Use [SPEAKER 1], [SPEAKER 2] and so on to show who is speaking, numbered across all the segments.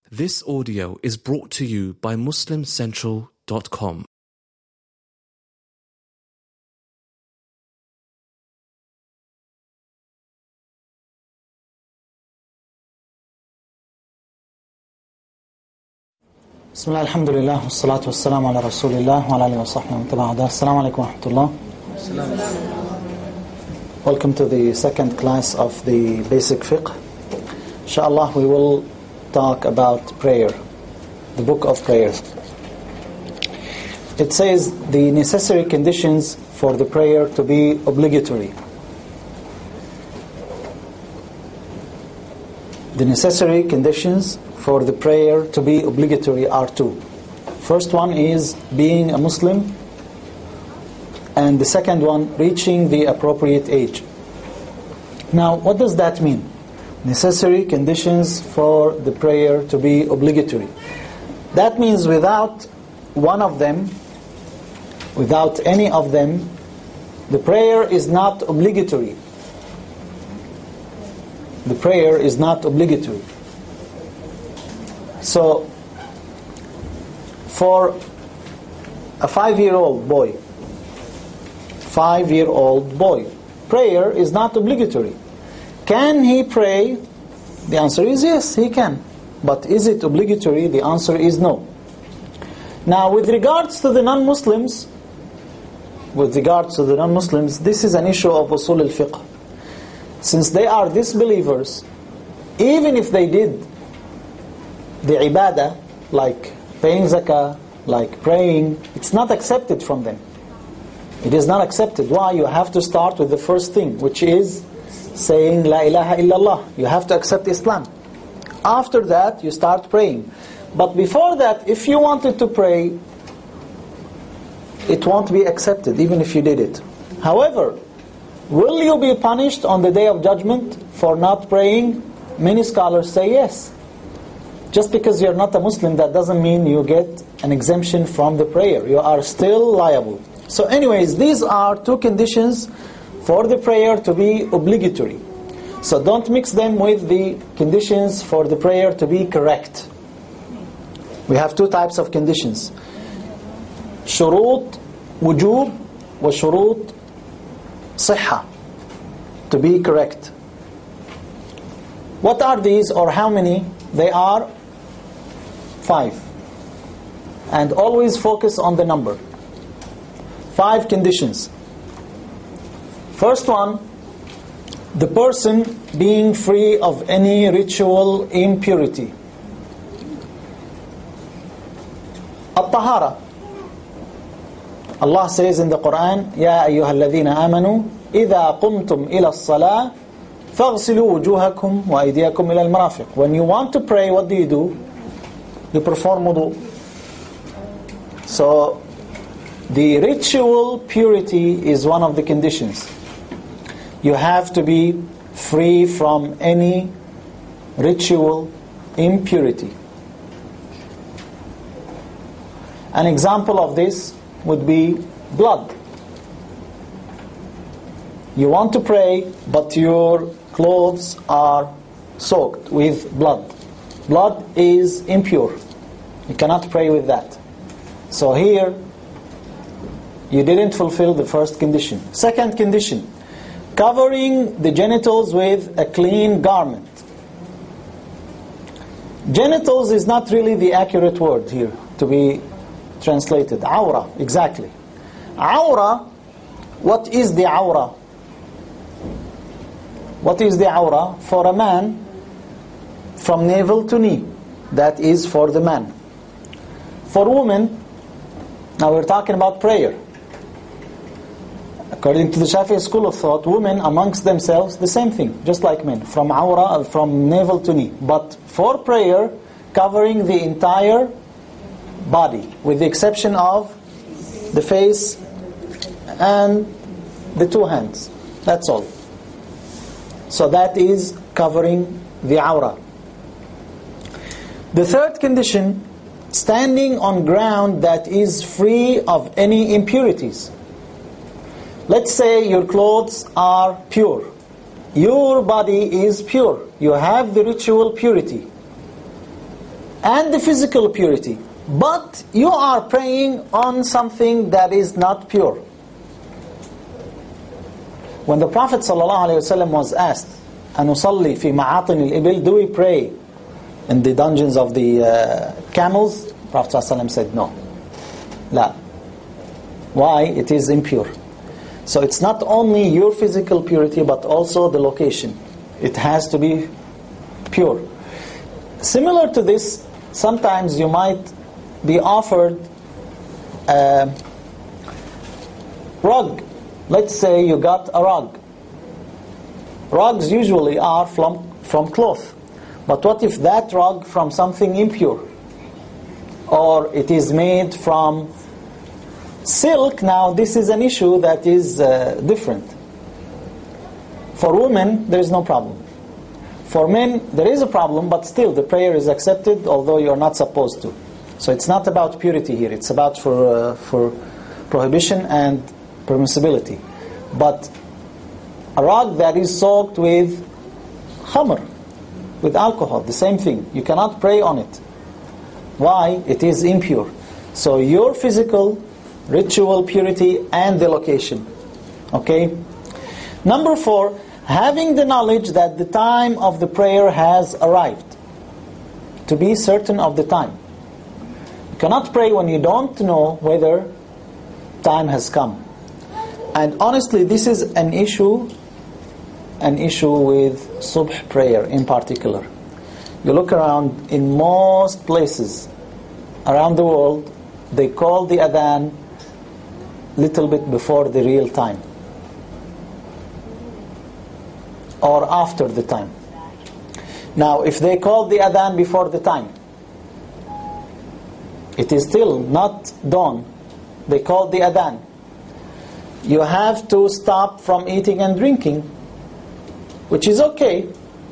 [SPEAKER 1] This audio is brought to you by MuslimCentral.com.
[SPEAKER 2] بسم الله الحمد لله والصلاة والسلام على رسول الله وعلى آله وصحبه ومن تبعه هداه. السلام عليكم ورحمة الله. Welcome to the second class of the basic fiqh. Inshallah, we will talk about prayer, the book of prayer. It says the necessary conditions for the prayer to be obligatory. The necessary conditions for the prayer to be obligatory are two. First one is being a Muslim, and the second one, reaching the appropriate age. Now, what does that mean? Necessary conditions for the prayer to be obligatory. That means without one of them, without any of them, the prayer is not obligatory. The prayer is not obligatory. So, for a 5-year-old boy, prayer is not obligatory. Can he pray? The answer is yes, he can. But is it obligatory? The answer is no. Now, with regards to the non-Muslims, this is an issue of usul al-fiqh. Since they are disbelievers, even if they did the ibadah, like paying zakah, like praying, it's not accepted from them. It is not accepted. Why? You have to start with the first thing, which is saying La ilaha illallah. You have to accept Islam. After that, you start praying. But before that, if you wanted to pray, it won't be accepted, even if you did it. However, will you be punished on the day of judgment for not praying? Many scholars say yes. Just because you're not a Muslim, that doesn't mean you get an exemption from the prayer. You are still liable. So anyways, these are two conditions for the prayer to be obligatory. So don't mix them with the conditions for the prayer to be correct. We have two types of conditions. Shurut wujub wa shurut sihha, to be correct. What are these, or how many? They are 5. And always focus on the number. 5 conditions. First one, the person being free of any ritual impurity. At-tahara. Allah says in the Quran, Ya ayyuha alladhina amanu, idha qumtum ila as-salah, faghsilu wujuhakum wa aydiyakum ila al-marafiq. When you want to pray, what do? You perform wudu. So, the ritual purity is one of the conditions. You have to be free from any ritual impurity. An example of this would be blood. You want to pray, but your clothes are soaked with blood. Blood is impure. You cannot pray with that. So here, you didn't fulfill the first condition. Second condition, covering the genitals with a clean garment. Genitals is not really the accurate word here to be translated. Awra, exactly. Awra, what is the awra? What is the awra? For a man, from navel to knee. That is for the man. For women, now we're talking about prayer. According to the Shafi'i school of thought, women amongst themselves, the same thing, just like men, from awra, from navel to knee. But for prayer, covering the entire body, with the exception of the face and the 2 hands. That's all. So that is covering the awra. The third condition, standing on ground that is free of any impurities. Let's say your clothes are pure. Your body is pure. You have the ritual purity. and the physical purity. But you are praying on something that is not pure. When the Prophet ﷺ was asked, أَنُصَلِّي فِي مَعَاطِنِ الْإِبِلِ, do we pray in the dungeons of the camels? The Prophet ﷺ said no. La. Why? It is impure. So it's not only your physical purity, but also the location. It has to be pure. Similar to this, sometimes you might be offered a rug. Let's say you got a rug. Rugs usually are from cloth. But what if that rug from something impure? Or it is made from silk. Now this is an issue that is different. For women, there is no problem. For men, there is a problem, but still the prayer is accepted, although you are not supposed to. So it's not about purity here. It's about for prohibition and permissibility. But a rug that is soaked with khamr, with alcohol, the same thing. You cannot pray on it. Why? It is impure. So your physical, ritual purity and the location. Okay? Number 4, having the knowledge that the time of the prayer has arrived. To be certain of the time. You cannot pray when you don't know whether time has come. And honestly, this is an issue with subh prayer in particular. You look around, in most places around the world, they call the adhan little bit before the real time, or after the time. Now, if they call the adhan before the time, it is still not dawn. They call the adhan. You have to stop from eating and drinking, which is okay.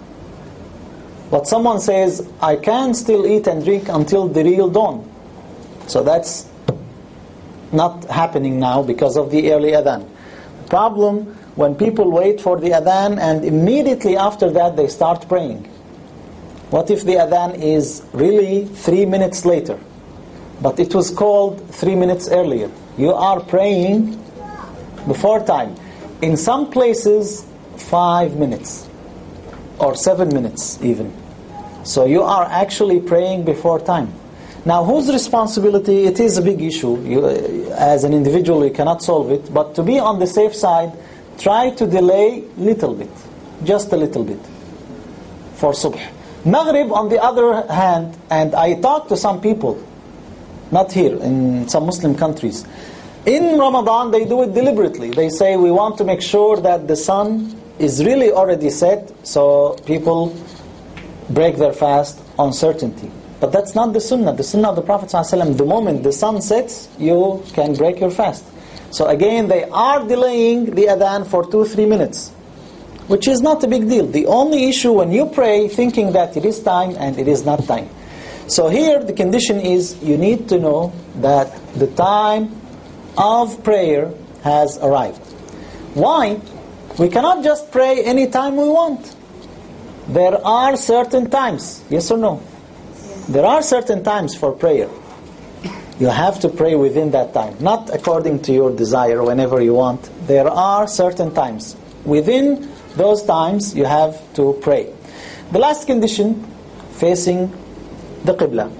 [SPEAKER 2] But someone says, I can still eat and drink until the real dawn. So that's not happening now because of the early adhan. The problem, when people wait for the adhan and immediately after that they start praying. What if the adhan is really 3 minutes later, but it was called 3 minutes earlier? You are praying before time. In some places, 5 minutes or 7 minutes even. So you are actually praying before time. Now, whose responsibility? It is a big issue. You, as an individual, you cannot solve it. But to be on the safe side, try to delay little bit, just a little bit, for subh. Maghrib, on the other hand, and I talk to some people, not here, in some Muslim countries. In Ramadan, they do it deliberately. They say, we want to make sure that the sun is really already set, so people break their fast on certainty. But that's not the sunnah. The sunnah of the Prophet ﷺ, the moment the sun sets, you can break your fast. So again, they are delaying the adhan for 2-3 minutes, which is not a big deal. The only issue when you pray thinking that it is time and it is not time. So here the condition is you need to know that the time of prayer has arrived. Why? We cannot just pray any time we want. There are certain times. Yes or no? There are certain times for prayer. You have to pray within that time, not according to your desire whenever you want. There are certain times. Within those times, you have to pray. The last condition, facing the Qibla.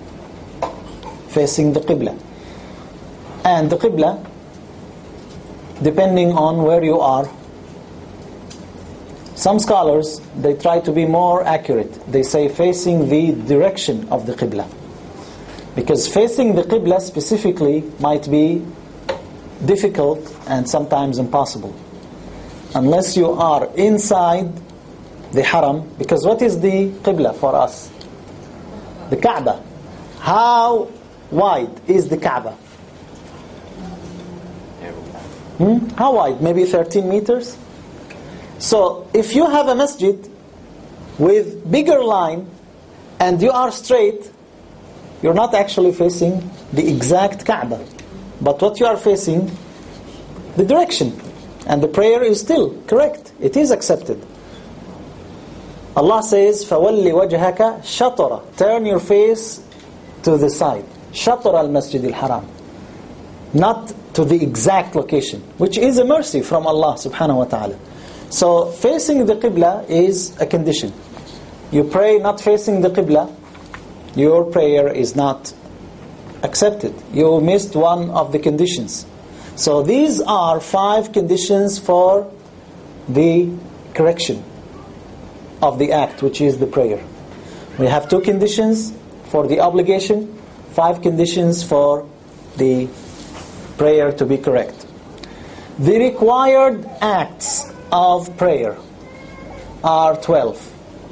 [SPEAKER 2] Facing the Qibla. And the Qibla, depending on where you are, some scholars, they try to be more accurate. They say facing the direction of the Qibla. Because facing the Qibla specifically might be difficult and sometimes impossible. Unless you are inside the Haram. Because what is the Qibla for us? The Kaaba. How wide is the Kaaba? How wide? Maybe 13 meters? So, if you have a masjid with bigger line and you are straight, you're not actually facing the exact Kaaba. But what you are facing, the direction. And the prayer is still correct. It is accepted. Allah says, فَوَلِّ وَجْهَكَ شَطْرَ. Turn your face to the side. شَطْرَ الْمَسْجِدِ الْحَرَامِ. Not to the exact location, which is a mercy from Allah subhanahu wa ta'ala. So facing the Qibla is a condition. You pray not facing the Qibla, your prayer is not accepted. You missed one of the conditions. So these are 5 conditions for the correction of the act, which is the prayer. We have 2 conditions for the obligation, 5 conditions for the prayer to be correct. The required acts of prayer are 12.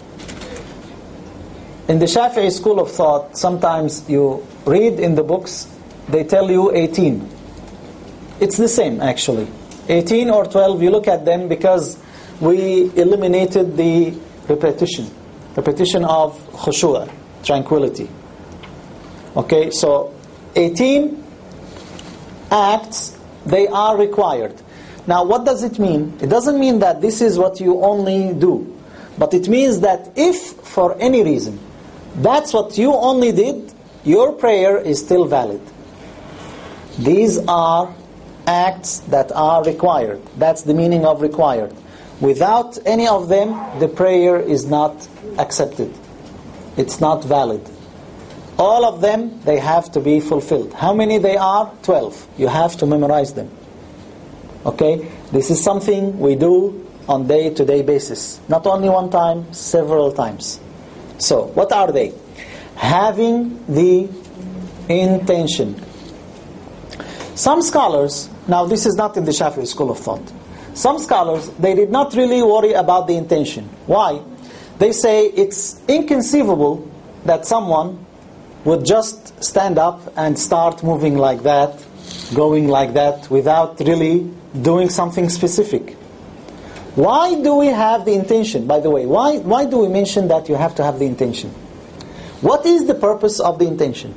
[SPEAKER 2] In the Shafi'i school of thought, sometimes you read in the books, they tell you 18. It's the same actually. 18 or 12, you look at them because we eliminated the repetition of khushu', tranquility. Okay, so 18 acts, they are required. Now what does it mean? It doesn't mean that this is what you only do. But it means that if for any reason that's what you only did, your prayer is still valid. These are acts that are required. That's the meaning of required. Without any of them, the prayer is not accepted. It's not valid. All of them, they have to be fulfilled. How many they are? 12. You have to memorize them. Okay? This is something we do on day-to-day basis. Not only one time, several times. So, what are they? Having the intention. Some scholars, now this is not in the Shafi'i school of thought. Some scholars, they did not really worry about the intention. Why? They say it's inconceivable that someone would just stand up and start moving like that, going like that, without really doing something specific. Why do we have the intention? By the way, why do we mention that you have to have the intention? What is the purpose of the intention?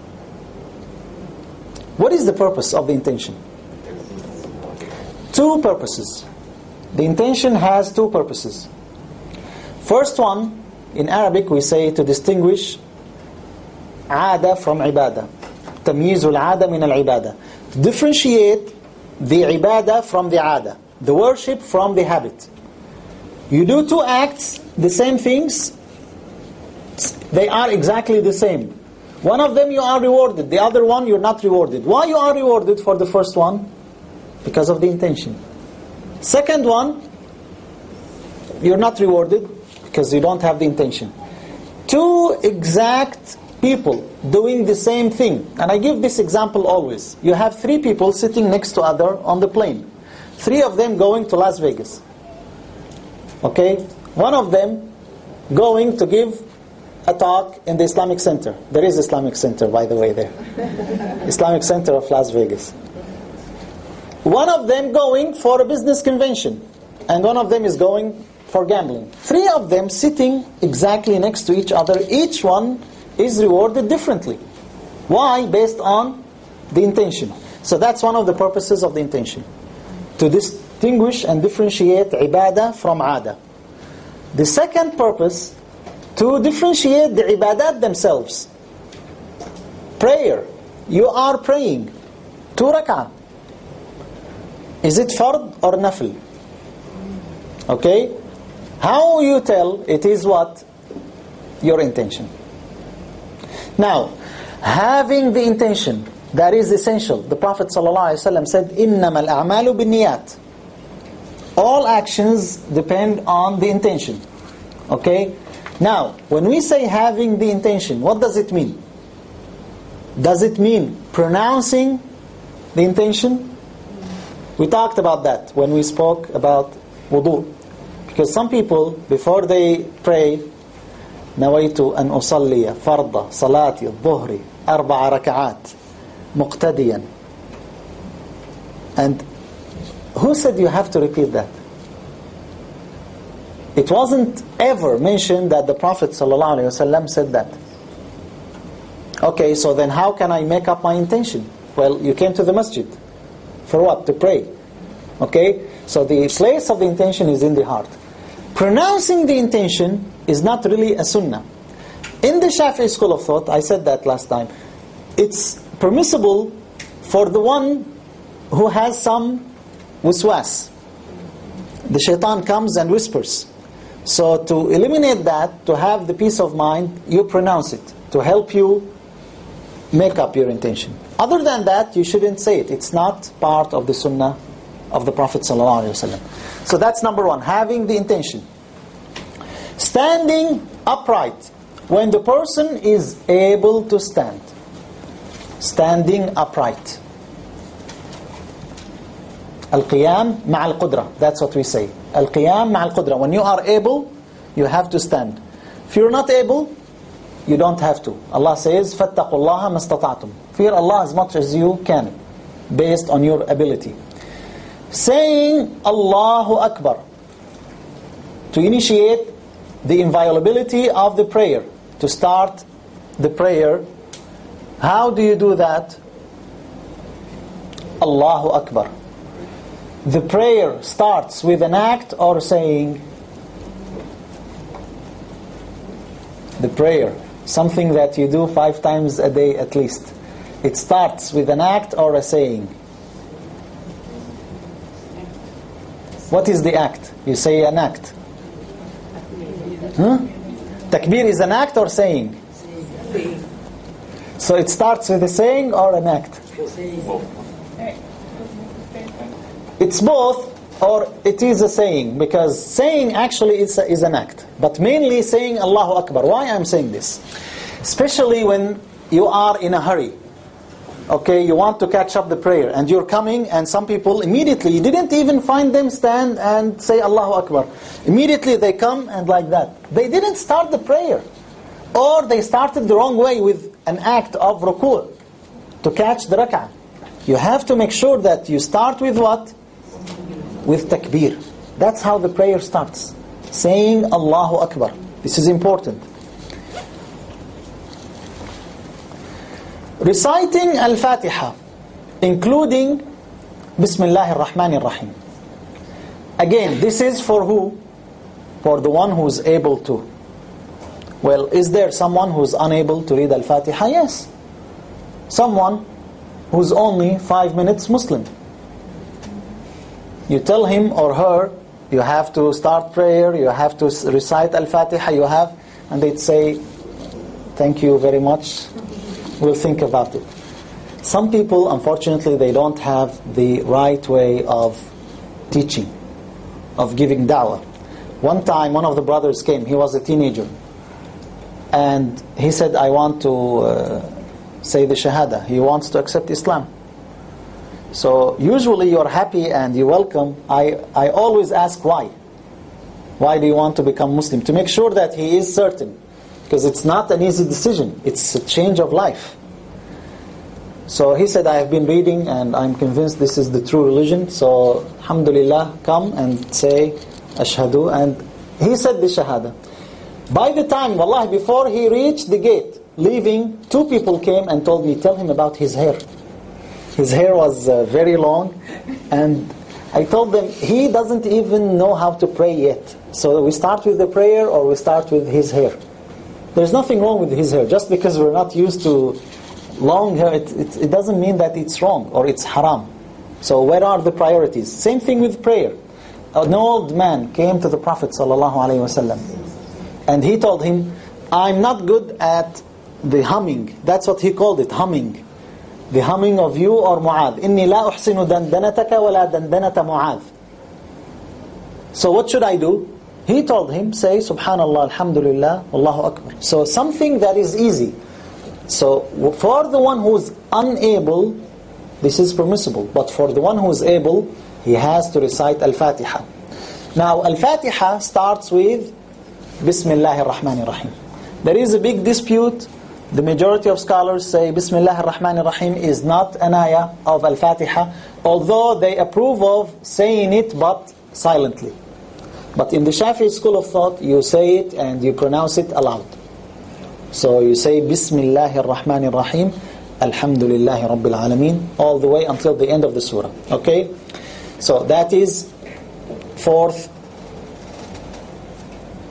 [SPEAKER 2] What is the purpose of the intention? 2 purposes. The intention has 2 purposes. First one, in Arabic we say to distinguish عادة from عبادة. تمييز العادة من العبادة. Differentiate the ibadah from the عادة. The worship from the habit. You do 2 acts, the same things, they are exactly the same. One of them you are rewarded, the other one you're not rewarded. Why you are rewarded for the first one? Because of the intention. Second one, you're not rewarded because you don't have the intention. 2 exact people doing the same thing. And I give this example always. You have 3 people sitting next to other on the plane. 3 of them going to Las Vegas. Okay? One of them going to give a talk in the Islamic Center. There is Islamic Center, by the way, there. Islamic Center of Las Vegas. One of them going for a business convention. And one of them is going for gambling. 3 of them sitting exactly next to each other. Each one is rewarded differently. Why? Based on the intention. So that's one of the purposes of the intention. To distinguish and differentiate ibadah from adah. The second purpose, to differentiate the ibadat themselves. Prayer. You are praying 2 rak'ah. Is it fard or nafil? Okay? How you tell it is what? Your intention. Now, having the intention, that is essential. The Prophet ﷺ said, إِنَّمَا الْأَعْمَالُ بِالنِّيَّاتِ. All actions depend on the intention. Okay? Now, when we say having the intention, what does it mean? Does it mean pronouncing the intention? We talked about that when we spoke about wudu. Because some people, before they pray, نويت أن أصلي فرض صلاة الظهر 4 ركعات مقتديا. And who said you have to repeat that? It wasn't ever mentioned that the Prophet ﷺ said that. Okay, so then how can I make up my intention? Well, you came to the masjid. For what? To pray. Okay? So the place of the intention is in the heart. pronouncing the intention is not really a sunnah. In the Shafi'i school of thought, I said that last time, it's permissible for the one who has some waswas. The shaitan comes and whispers. So to eliminate that, to have the peace of mind, you pronounce it, to help you make up your intention. Other than that, you shouldn't say it. It's not part of the sunnah of the Prophet ﷺ. So that's number one, having the intention. Standing upright, when the person is able to stand. Standing upright. Al-qiyam ma'al-qudra. That's what we say. Al-qiyam ma'al-qudra. When you are able, you have to stand. If you're not able, you don't have to. Allah says, فَاتَّقُوا اللَّهَ مَسْتَطَعْتُمْ. Fear Allah as much as you can, based on your ability. Saying Allahu Akbar, to initiate the inviolability of the prayer, to start the prayer. How do you do that? Allahu Akbar. The prayer starts with an act or saying? The prayer, something that you do 5 times a day at least. It starts with an act or a saying. What is the act? You say an act. Takbir is an act or saying? So it starts with a saying or an act? It's both, or it is a saying, because saying actually is an act. But mainly saying Allahu Akbar. Why I'm saying this? Especially when you are in a hurry. Okay, you want to catch up the prayer and you're coming, and some people immediately, you didn't even find them stand and say Allahu Akbar. Immediately they come and like that. They didn't start the prayer. Or they started the wrong way with an act of ruku' to catch the rak'ah. You have to make sure that you start with what? With takbir. That's how the prayer starts. Saying Allahu Akbar. This is important. Reciting Al-Fatiha, including Bismillah ar-Rahman ar-Rahim. Again, this is for who? For the one who is able to. Well, is there someone who is unable to read Al-Fatiha? Yes. Someone who's only 5 minutes Muslim. You tell him or her, you have to start prayer, you have to recite Al-Fatiha, and they'd say, thank you very much. We'll think about it. Some people, unfortunately, they don't have the right way of teaching, of giving da'wah. One time, one of the brothers came. He was a teenager. And he said, I want to say the Shahada. He wants to accept Islam. So usually you're happy and you're welcome. I always ask why. Why do you want to become Muslim? To make sure that he is certain. Because it's not an easy decision. It's a change of life. So he said, I have been reading and I'm convinced this is the true religion. So, alhamdulillah, come and say, Ashhadu. And he said the Shahada. By the time, wallahi, before he reached the gate, leaving, 2 people came and told me, tell him about his hair. His hair was very long. And I told them, he doesn't even know how to pray yet. So we start with the prayer or we start with his hair. There's nothing wrong with his hair. Just because we're not used to long hair, it doesn't mean that it's wrong or it's haram. So where are the priorities? Same thing with prayer. An old man came to the Prophet ﷺ and he told him, I'm not good at the humming. That's what he called it, humming. The humming of you or Mu'adh. إِنِّي لَا أُحْسِنُ دَنْدَنَتَكَ وَلَا دَنْدَنَةَ مُعَاذ. So what should I do? He told him, say Subhanallah, Alhamdulillah, Allahu Akbar. So something that is easy. So for the one who is unable, this is permissible. But for the one who is able, he has to recite Al-Fatiha. Now Al-Fatiha starts with Bismillah ar-Rahman ar-Rahim. There is a big dispute. The majority of scholars say Bismillah ar-Rahman ar-Rahim is not an ayah of Al-Fatiha, although they approve of saying it but silently. But in the Shafi'i school of thought, you say it and you pronounce it aloud. So you say Bismillahir Rahmanir Rahim, Alhamdulillahi Rabbil Alameen, all the way until the end of the surah. Okay? So that is 4th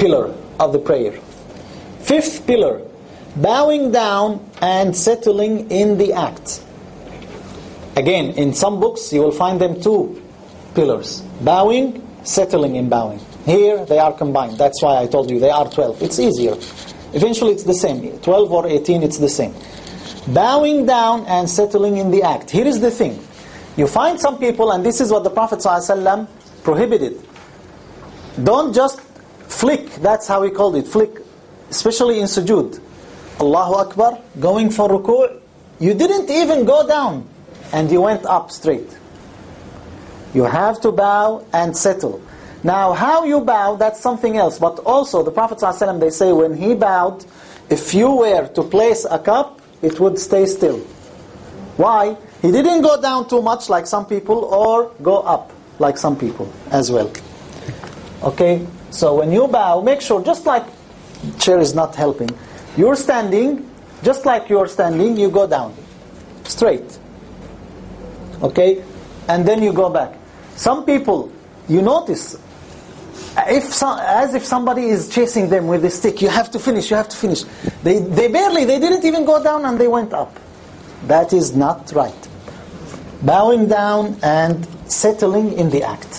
[SPEAKER 2] pillar of the prayer. Fifth pillar, bowing down and settling in the act. Again, in some books you will find them two pillars. Bowing, settling in bowing. Here they are combined. That's why I told you they are 12. It's easier. Eventually it's the same. 12 or 18, it's the same. Bowing down and settling in the act. Here is the thing. You find some people, and this is what the Prophet ﷺ prohibited. Don't just flick. That's how he called it. Flick. Especially in sujood. Allahu Akbar. Going for ruku'. You didn't even go down. And you went up straight. You have to bow and settle. Now, how you bow, that's something else. But also, the Prophet ﷺ, they say, when he bowed, if you were to place a cup, it would stay still. Why? He didn't go down too much like some people, or go up like some people as well. Okay? So when you bow, make sure, just like chair is not helping, you're standing, just like you're standing, you go down. Straight. Okay? And then you go back. Some people, you notice, as if somebody is chasing them with a stick. You have to finish, you have to finish. They didn't even go down and they went up. That is not right. Bowing down and settling in the act.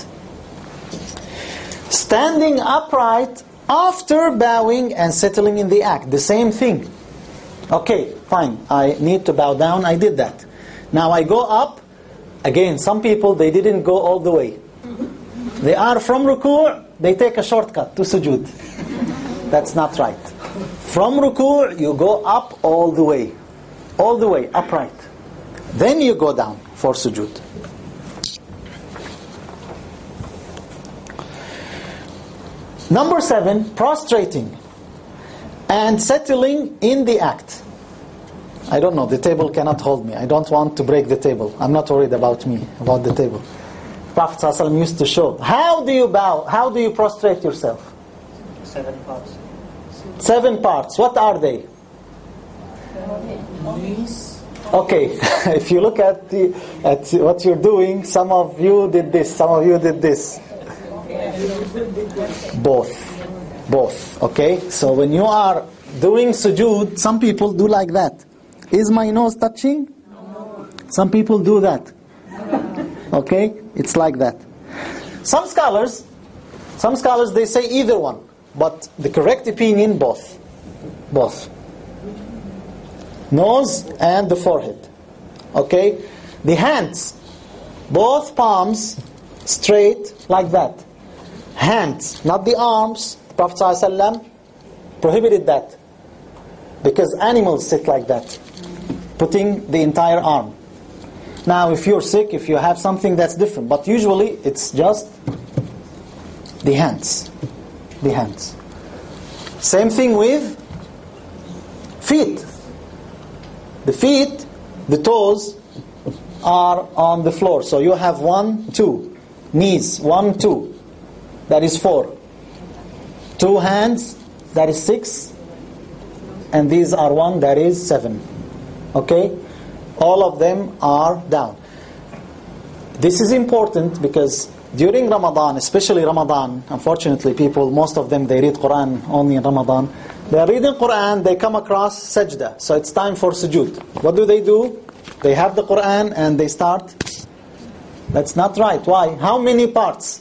[SPEAKER 2] Standing upright after bowing and settling in the act. The same thing. Okay, fine. I need to bow down. I did that. Now I go up. Again, some people, they didn't go all the way. They are from ruku', they take a shortcut to sujood. That's not right. From ruku', you go up all the way. All the way, upright. Then you go down for sujood. Number 7, prostrating and settling in the act. I don't know, the table cannot hold me. I don't want to break the table. I'm not worried about me, about the table. Prophet ﷺ used to show. How do you bow? How do you prostrate yourself?
[SPEAKER 3] 7 parts.
[SPEAKER 2] 7 parts. What are they?
[SPEAKER 3] Knees.
[SPEAKER 2] Okay, if you look at what you're doing, some of you did this, some of you did this. Both. Okay, so when you are doing sujood, some people do like that. Is my nose touching?
[SPEAKER 3] No.
[SPEAKER 2] Some people do that. Okay, it's like that. Some scholars they say either one, but the correct opinion, both. Nose and the forehead. Okay, the hands, both palms straight like that. Hands, not the arms. The Prophet ﷺ prohibited that because animals sit like that, putting the entire arm. Now, if you're sick, if you have something, that's different. But usually, it's just the hands. The hands. Same thing with feet. The feet, the toes, are on the floor. So you have 1, 2. Knees, 1, 2. That is 4. 2 hands, that is 6. And these are 1, that is 7. Okay? All of them are down. This is important because during Ramadan, especially Ramadan, unfortunately most of them, they read Quran only in Ramadan. They are reading Quran, they come across sajda. So it's time for sujood. What do? They have the Quran and they start. That's not right. Why? How many parts?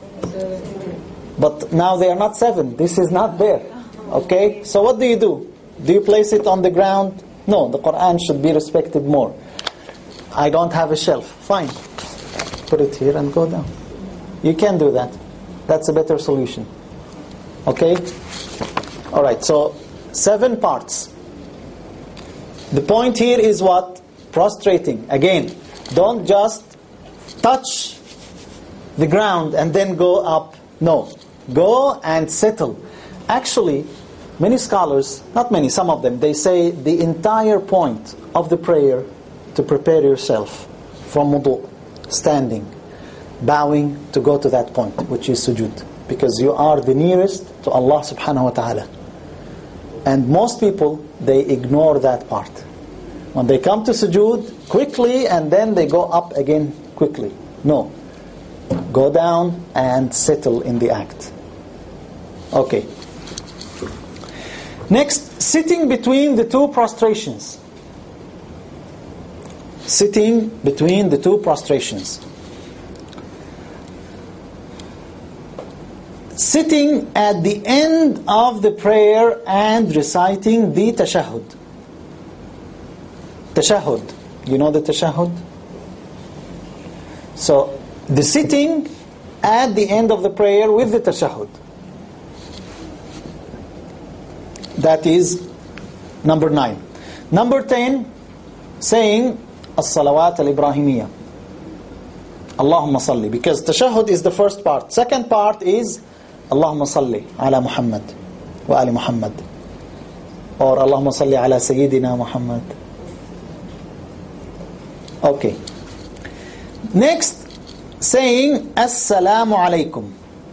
[SPEAKER 2] But now they are not 7. This is not there. Okay? So what do? Do you place it on the ground? No, the Quran should be respected more. I don't have a shelf. Fine. Put it here and go down. You can do that. That's a better solution. Okay? Alright, so 7 parts. The point here is what? Prostrating. Again, don't just touch the ground and then go up. No. Go and settle. Actually, many scholars, not many, some of them, they say the entire point of the prayer to prepare yourself from wudu, standing, bowing to go to that point, which is sujood. Because you are the nearest to Allah subhanahu wa ta'ala. And most people, they ignore that part. When they come to sujood, quickly, and then they go up again quickly. No. Go down and settle in the act. Okay. Next, sitting between the two prostrations. Sitting between the two prostrations. Sitting at the end of the prayer and reciting the tashahhud. Tashahhud. You know the tashahhud? So, the sitting at the end of the prayer with the tashahhud. That is number 9. Number 10, saying as-salawat al-Ibrahimiyya. Allahumma salli. Because tashahhud is the first part. Second part is Allahumma salli ala Muhammad wa ali Muhammad. Or Allahumma salli ala Sayyidina Muhammad. Okay. Next, saying Assalamu alaikum.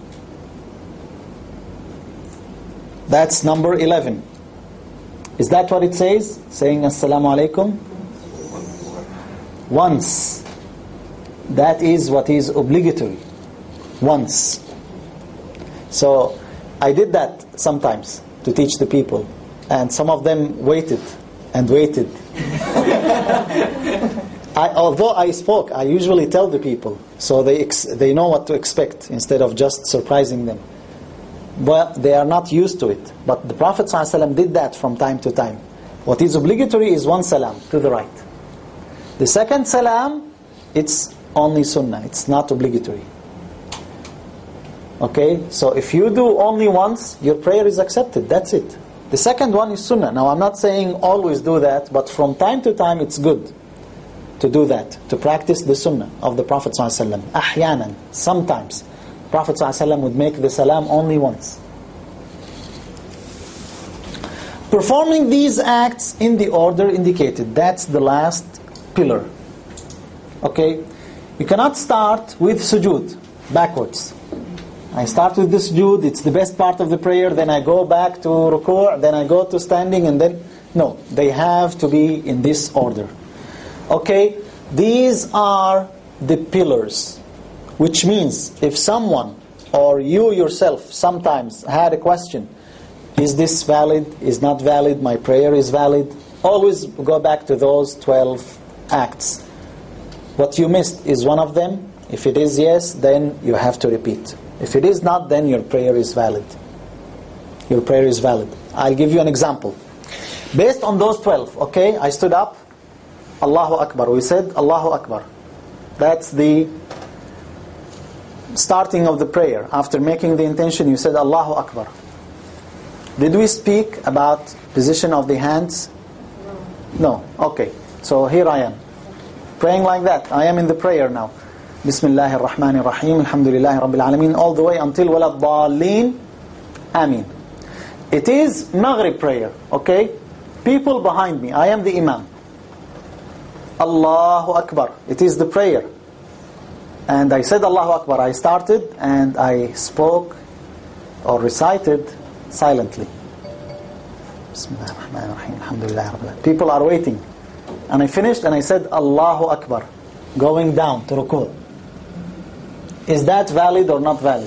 [SPEAKER 2] That's number 11. Is that what it says? Saying Assalamu alaikum? Once. That is what is obligatory. Once. So, I did that sometimes to teach the people. And some of them waited and waited. Although I spoke, I usually tell the people. So they know what to expect instead of just surprising them. But they are not used to it. But the Prophet ﷺ did that from time to time. What is obligatory is one salam to the right. The second salam, it's only sunnah. It's not obligatory. Okay? So if you do only once, your prayer is accepted. That's it. The second one is sunnah. Now I'm not saying always do that, but from time to time it's good to do that, to practice the sunnah of the Prophet ﷺ. Ahyanan, sometimes. Prophet ﷺ would make the salam only once. Performing these acts in the order indicated. That's the last pillar. Okay? You cannot start with sujood, backwards. I start with the sujood, it's the best part of the prayer, then I go back to ruku', then I go to standing, and then... No, they have to be in this order. Okay? These are the pillars. Which means, if someone, or you yourself, sometimes had a question, is this valid, is not valid, my prayer is valid, always go back to those 12 acts. What you missed is one of them. If it is yes, then you have to repeat. If it is not, then your prayer is valid. Your prayer is valid. I'll give you an example. Based on those 12, okay, I stood up, Allahu Akbar. We said Allahu Akbar. That's the starting of the prayer. After making the intention, you said Allahu Akbar. Did we speak about position of the hands? No. Okay. So here I am. Praying like that. I am in the prayer now. Bismillahir Rahmanir Rahim. Alhamdulillahi Rabbil Alameen. All the way until Walad Dallin. Ameen. It is Maghrib prayer. Okay? People behind me. I am the Imam. Allahu Akbar. It is the prayer. And I said Allahu Akbar. I started and I spoke or recited silently. Bismillahirrahmanirrahim. Alhamdulillah Rabbil Alameen. People are waiting. And I finished and I said Allahu Akbar. Going down to ruku'. Is that valid or not valid?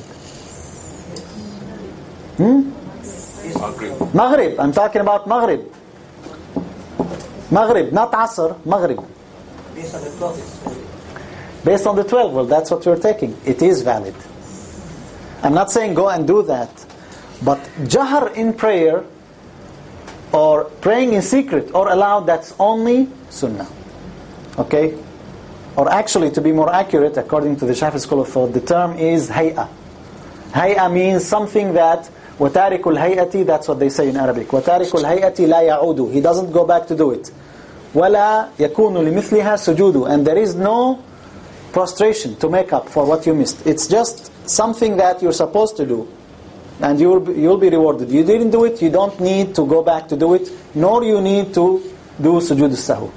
[SPEAKER 4] Maghrib.
[SPEAKER 2] Maghrib. I'm talking about Maghrib. Maghrib, not Asr. Maghrib.
[SPEAKER 3] Based on the 12.
[SPEAKER 2] Based on the 12. Well, that's what you're taking. It is valid. I'm not saying go and do that. But jahar in prayer or praying in secret or aloud, that's only sunnah. Okay? Or actually, to be more accurate, according to the Shafi'i school of thought, the term is hay'a. Hay'a means something that وَتَارِكُ الْهَيْئَةِ, that's what they say in Arabic. وَتَارِكُ الْهَيْئَةِ لَا يَعُودُ. He doesn't go back to do it. وَلَا يَكُونُ لِمِثْلِهَا سُجُودُ. And there is no prostration to make up for what you missed. It's just something that you're supposed to do. And you'll be rewarded. You didn't do it, you don't need to go back to do it, nor you need to do sujood as-sahw.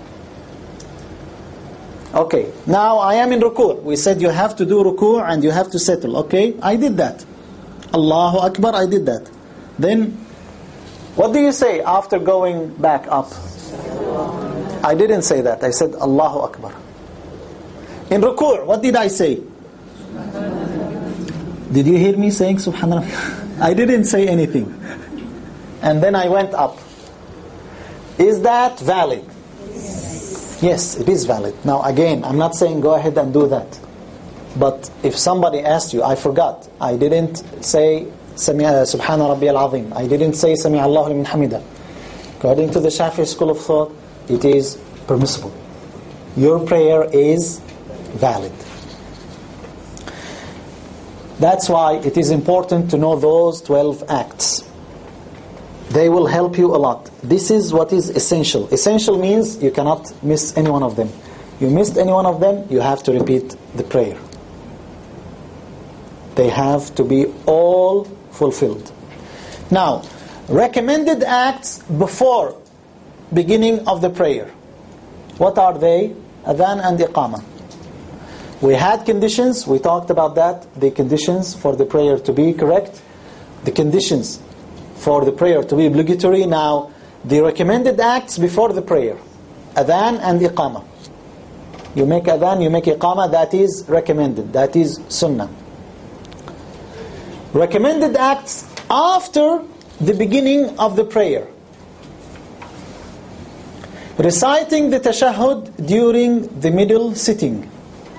[SPEAKER 2] Okay, now I am in ruku'. We said you have to do ruku' and you have to settle. Okay, I did that. Allahu Akbar, I did that. Then, what do you say after going back up? I didn't say that. I said Allahu Akbar. In ruku', what did I say? Did you hear me saying Subhanallah? I didn't say anything. and then I went up. Is that valid? Yes, it is valid. Now again, I'm not saying go ahead and do that. But if somebody asked you, I forgot, I didn't say Subhana Rabbi al-Azim, I didn't say Sami Allahu liman hamida. According to the Shafi'i school of thought, it is permissible. Your prayer is valid. That's why it is important to know those 12 acts. They will help you a lot. This is what is essential. Essential means you cannot miss any one of them. You missed any one of them, you have to repeat the prayer. They have to be all fulfilled. Now, recommended acts before beginning of the prayer. What are they? Adhan and Iqamah. We had conditions, we talked about that. The conditions for the prayer to be correct. The conditions for the prayer to be obligatory. Now, the recommended acts before the prayer. Adhan and Iqamah. You make Adhan, you make Iqamah, that is recommended. That is Sunnah. Recommended acts after the beginning of the prayer. Reciting the tashahhud during the middle sitting.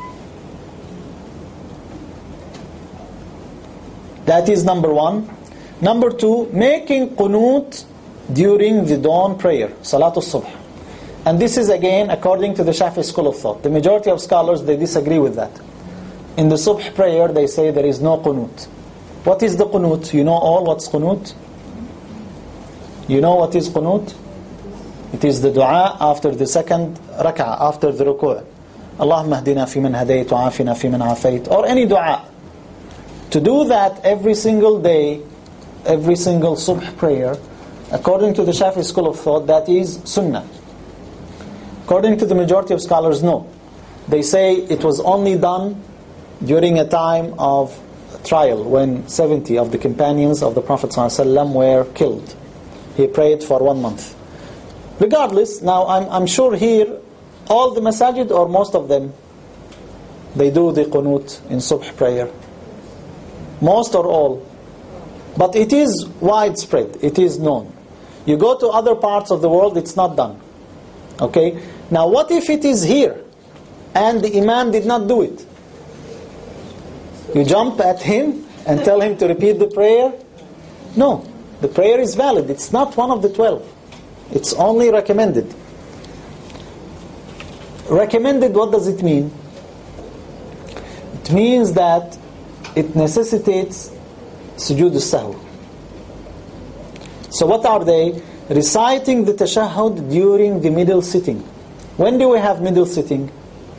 [SPEAKER 2] That is number one. Number two, making qunut during the dawn prayer, Salatul Subh. And this is again according to the Shafi'i school of thought. The majority of scholars, they disagree with that. In the Subh prayer, they say there is no qunut. What is the qunut? You know all what's qunut? You know what is qunut? It is the dua after the second rak'ah, after the ruku'. Allahumma hdina fi man hadayt wa afina fi man afayt. Or any dua. To do that every single day, every single subh prayer, according to the Shafi'i school of thought, that is sunnah. According to the majority of scholars, no. They say it was only done during a time of trial, when 70 of the companions of the Prophet ﷺ were killed. He prayed for 1 month. Regardless, now I'm sure here, all the masajid or most of them, they do the qunut in subh prayer. Most or all. But it is widespread, it is known. You go to other parts of the world, it's not done. Okay? Now what if it is here, and the imam did not do it? You jump at him and tell him to repeat the prayer? No, the prayer is valid. It's not one of the 12. It's only recommended. Recommended, what does it mean? It means that it necessitates sujood al-sahw. So what are they? Reciting the tashahhud during the middle sitting. When do we have middle sitting?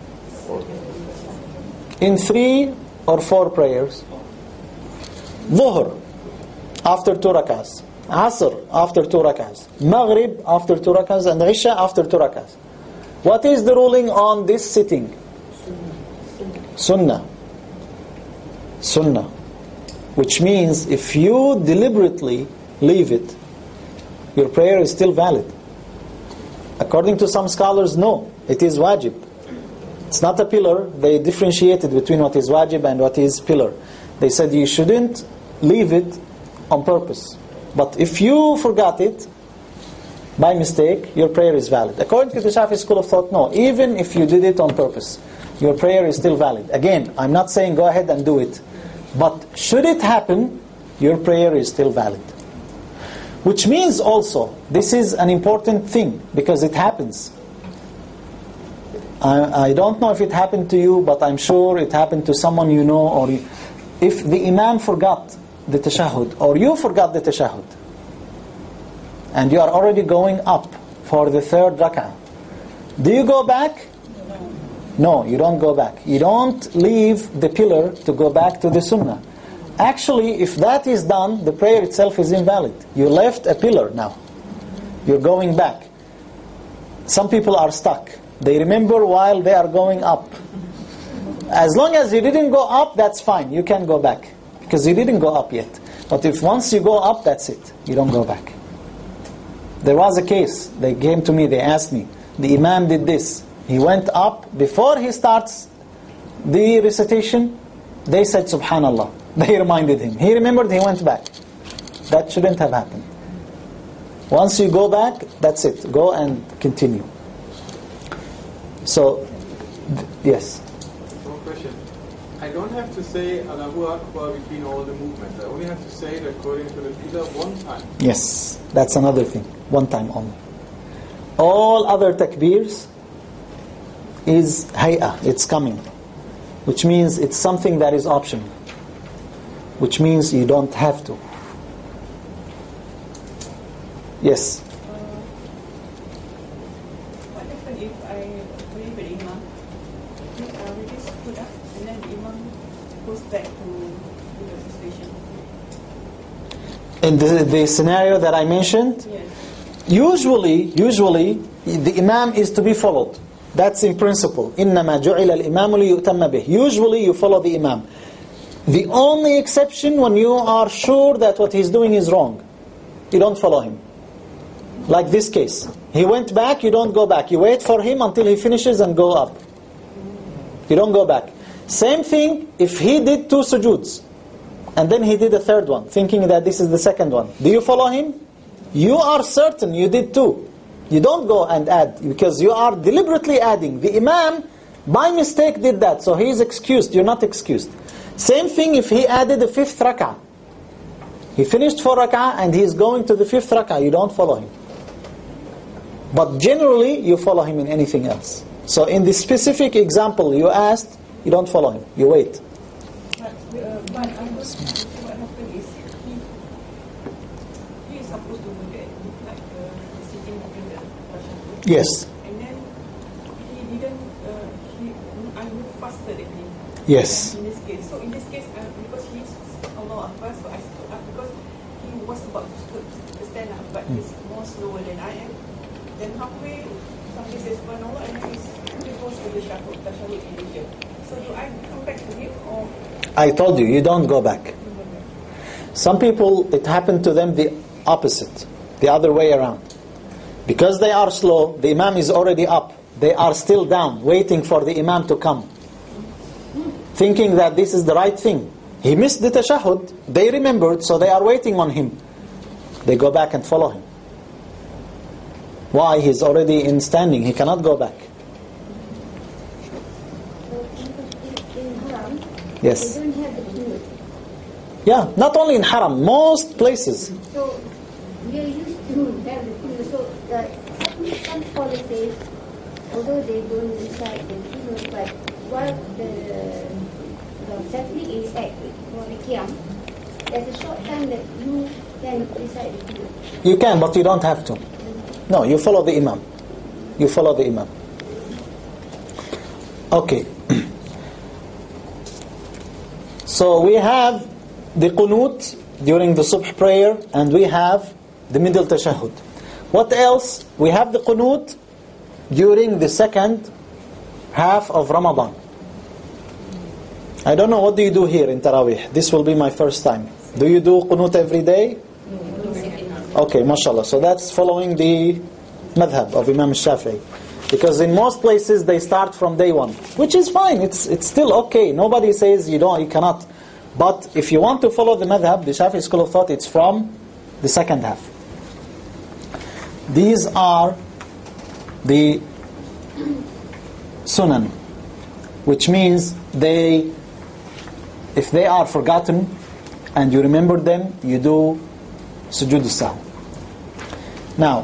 [SPEAKER 2] In 3 or 4 prayers. Dhuhr, after 2 rakahs. Asr, after 2 rakahs. Maghrib, after 2 rakahs. And Isha, after 2 rakahs. What is the ruling on this sitting? Sunnah. Sunnah. Which means if you deliberately leave it, your prayer is still valid. According to some scholars, no. It is wajib. It's not a pillar. They differentiated between what is wajib and what is pillar. They said you shouldn't leave it on purpose. But if you forgot it by mistake, your prayer is valid. According to the Shafi'i school of thought, no. Even if you did it on purpose, your prayer is still valid. Again, I'm not saying go ahead and do it. But should it happen, your prayer is still valid. Which means also, this is an important thing, because it happens. I don't know if it happened to you, but I'm sure it happened to someone you know. Or if the imam forgot the tashahhud, or you forgot the tashahhud, and you are already going up for the 3rd rak'ah, do you go back? No, you don't go back. You don't leave the pillar to go back to the sunnah. Actually, if that is done, the prayer itself is invalid. You left a pillar now. You're going back. Some people are stuck. They remember while they are going up. As long as you didn't go up, that's fine. You can go back. Because you didn't go up yet. But if once you go up, that's it. You don't go back. There was a case. They came to me, they asked me. The imam did this. He went up. Before he starts the recitation, they said Subhanallah. They reminded him. He remembered, he went back. That shouldn't have happened. Once you go back, that's it. Go and continue. So, yes.
[SPEAKER 4] One question. I don't have to say Allahu Akbar between all the movements. I only have to say it according to the Qibla one time.
[SPEAKER 2] Yes, that's another thing. One time only. All other takbirs is hay'ah, it's coming. Which means it's something that is optional. Which means you don't have to. Yes.
[SPEAKER 5] What happens if I pray with the Imam? I already stood up and then the Imam goes back to the situation.
[SPEAKER 2] In the scenario that I mentioned,
[SPEAKER 5] Yes.
[SPEAKER 2] usually the Imam is to be followed. That's in principle. إِنَّمَا جُعِلَ الْإِمَامُ لِيُؤْتَمَّ بِهِ. Usually you follow the Imam. The only exception when you are sure that what he's doing is wrong. You don't follow him. Like this case. He went back, you don't go back. You wait for him until he finishes and go up. You don't go back. Same thing if he did 2 sujuds. And then he did a third one, thinking that this is the second one. Do you follow him? You are certain you did 2. You don't go and add, because you are deliberately adding. The Imam, by mistake, did that, so he is excused. You're not excused. Same thing if he added a 5th rak'ah. He finished 4 rak'ah and he is going to the 5th rak'ah. You don't follow him. But generally, you follow him in anything else. So in this specific example you asked, you don't follow him. You wait.
[SPEAKER 5] But I know what happened is he is supposed to do that, like sitting in the tashahhud.
[SPEAKER 2] Yes.
[SPEAKER 5] And then he didn't, I moved faster than him.
[SPEAKER 2] Yes.
[SPEAKER 5] In this case. So in this case, because he's Allah Akbar, so I stood up because he was about to stand up, but he's more slower than I am. Then halfway, somebody says Subhanallah, and then he goes to the tashahhud in. So do I come back to him or?
[SPEAKER 2] I told you, you don't go back. Some people, it happened to them the opposite, the other way around. Because they are slow, the Imam is already up. They are still down, waiting for the Imam to come. Thinking that this is the right thing. He missed the tashahhud, they remembered, so they are waiting on him. They go back and follow him. Why? He's already in standing, he cannot go back.
[SPEAKER 6] In Haram,
[SPEAKER 2] Yes.
[SPEAKER 6] they don't have the qunut.
[SPEAKER 2] Yeah, not only in Haram, most places.
[SPEAKER 6] So we are used to have the qunut. So some scholars say, although they don't recite the qunut, but while the Shafi'i is at for the qiyam, there's a short time that you can recite the qunut.
[SPEAKER 2] You can, but you don't have to. No, you follow the Imam. You follow the Imam. Okay. So we have the qunut during the subh prayer, and we have the middle tashahhud. What else? We have the qunut during the second half of Ramadan. I don't know, what do you do here in Taraweeh? This will be my first time. Do you do qunut every day? Okay, mashallah. So that's following the madhab of Imam Shafi'i. Because in most places they start from day 1, which is fine. It's still okay. Nobody says you cannot. But if you want to follow the madhab, the Shafi'i school of thought, it's from the second half. These are the sunan, which means if they are forgotten and you remember them, you do sujood as-sahw. Now,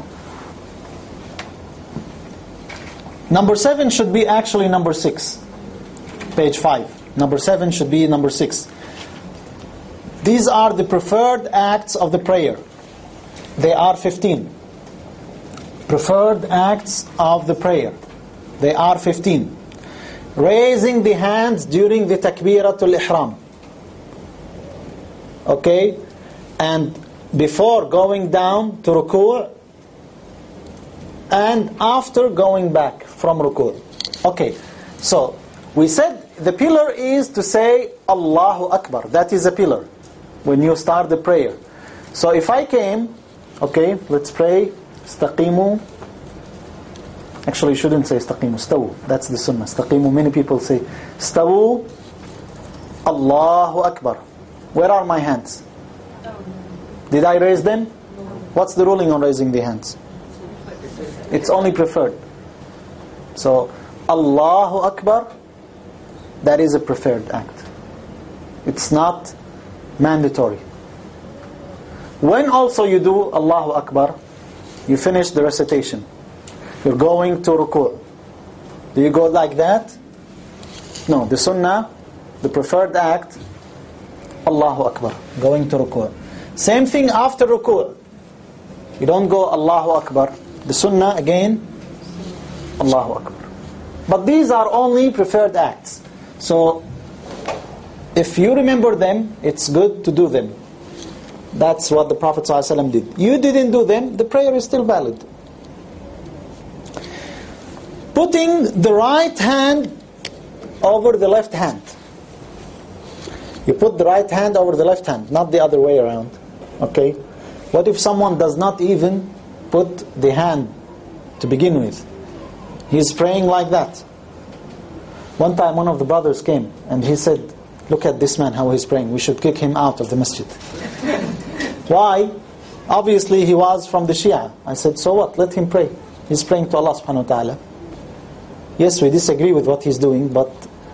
[SPEAKER 2] number 7 should be actually number 6. Page 5. Number 7 should be number 6. These are the preferred acts of the prayer. They are 15. Preferred acts of the prayer. They are 15. Raising the hands during the takbiratul ihram. Okay? And before going down to ruku', and after going back from ruku'. Okay, so we said the pillar is to say Allahu Akbar. That is a pillar when you start the prayer. So if I came, okay, let's pray. Istaqimu. Actually, you shouldn't say istaqimu. Stawu. That's the sunnah. Istaqimu. Many people say stawu. Allahu Akbar. Where are my hands? Did I raise them? What's the ruling on raising the hands? It's only preferred. So, Allahu Akbar, that is a preferred act. It's not mandatory. When also you do Allahu Akbar, you finish the recitation. You're going to ruku'. Do you go like that? No, the sunnah, the preferred act, Allahu Akbar, going to ruku'. Same thing after ruku'. You don't go Allahu Akbar. The sunnah again, Allahu Akbar. But these are only preferred acts. So, if you remember them, it's good to do them. That's what the Prophet ﷺ did. You didn't do them, the prayer is still valid. Putting the right hand over the left hand. You put the right hand over the left hand, not the other way around. Okay? What if someone does not even put the hand to begin with? He's praying like that. One time one of the brothers came and he said, look at this man, how he's praying. We should kick him out of the masjid. Why? Obviously he was from the Shia. I said, so what? Let him pray. He's praying to Allah subhanahu wa ta'ala. Yes, we disagree with what he's doing, but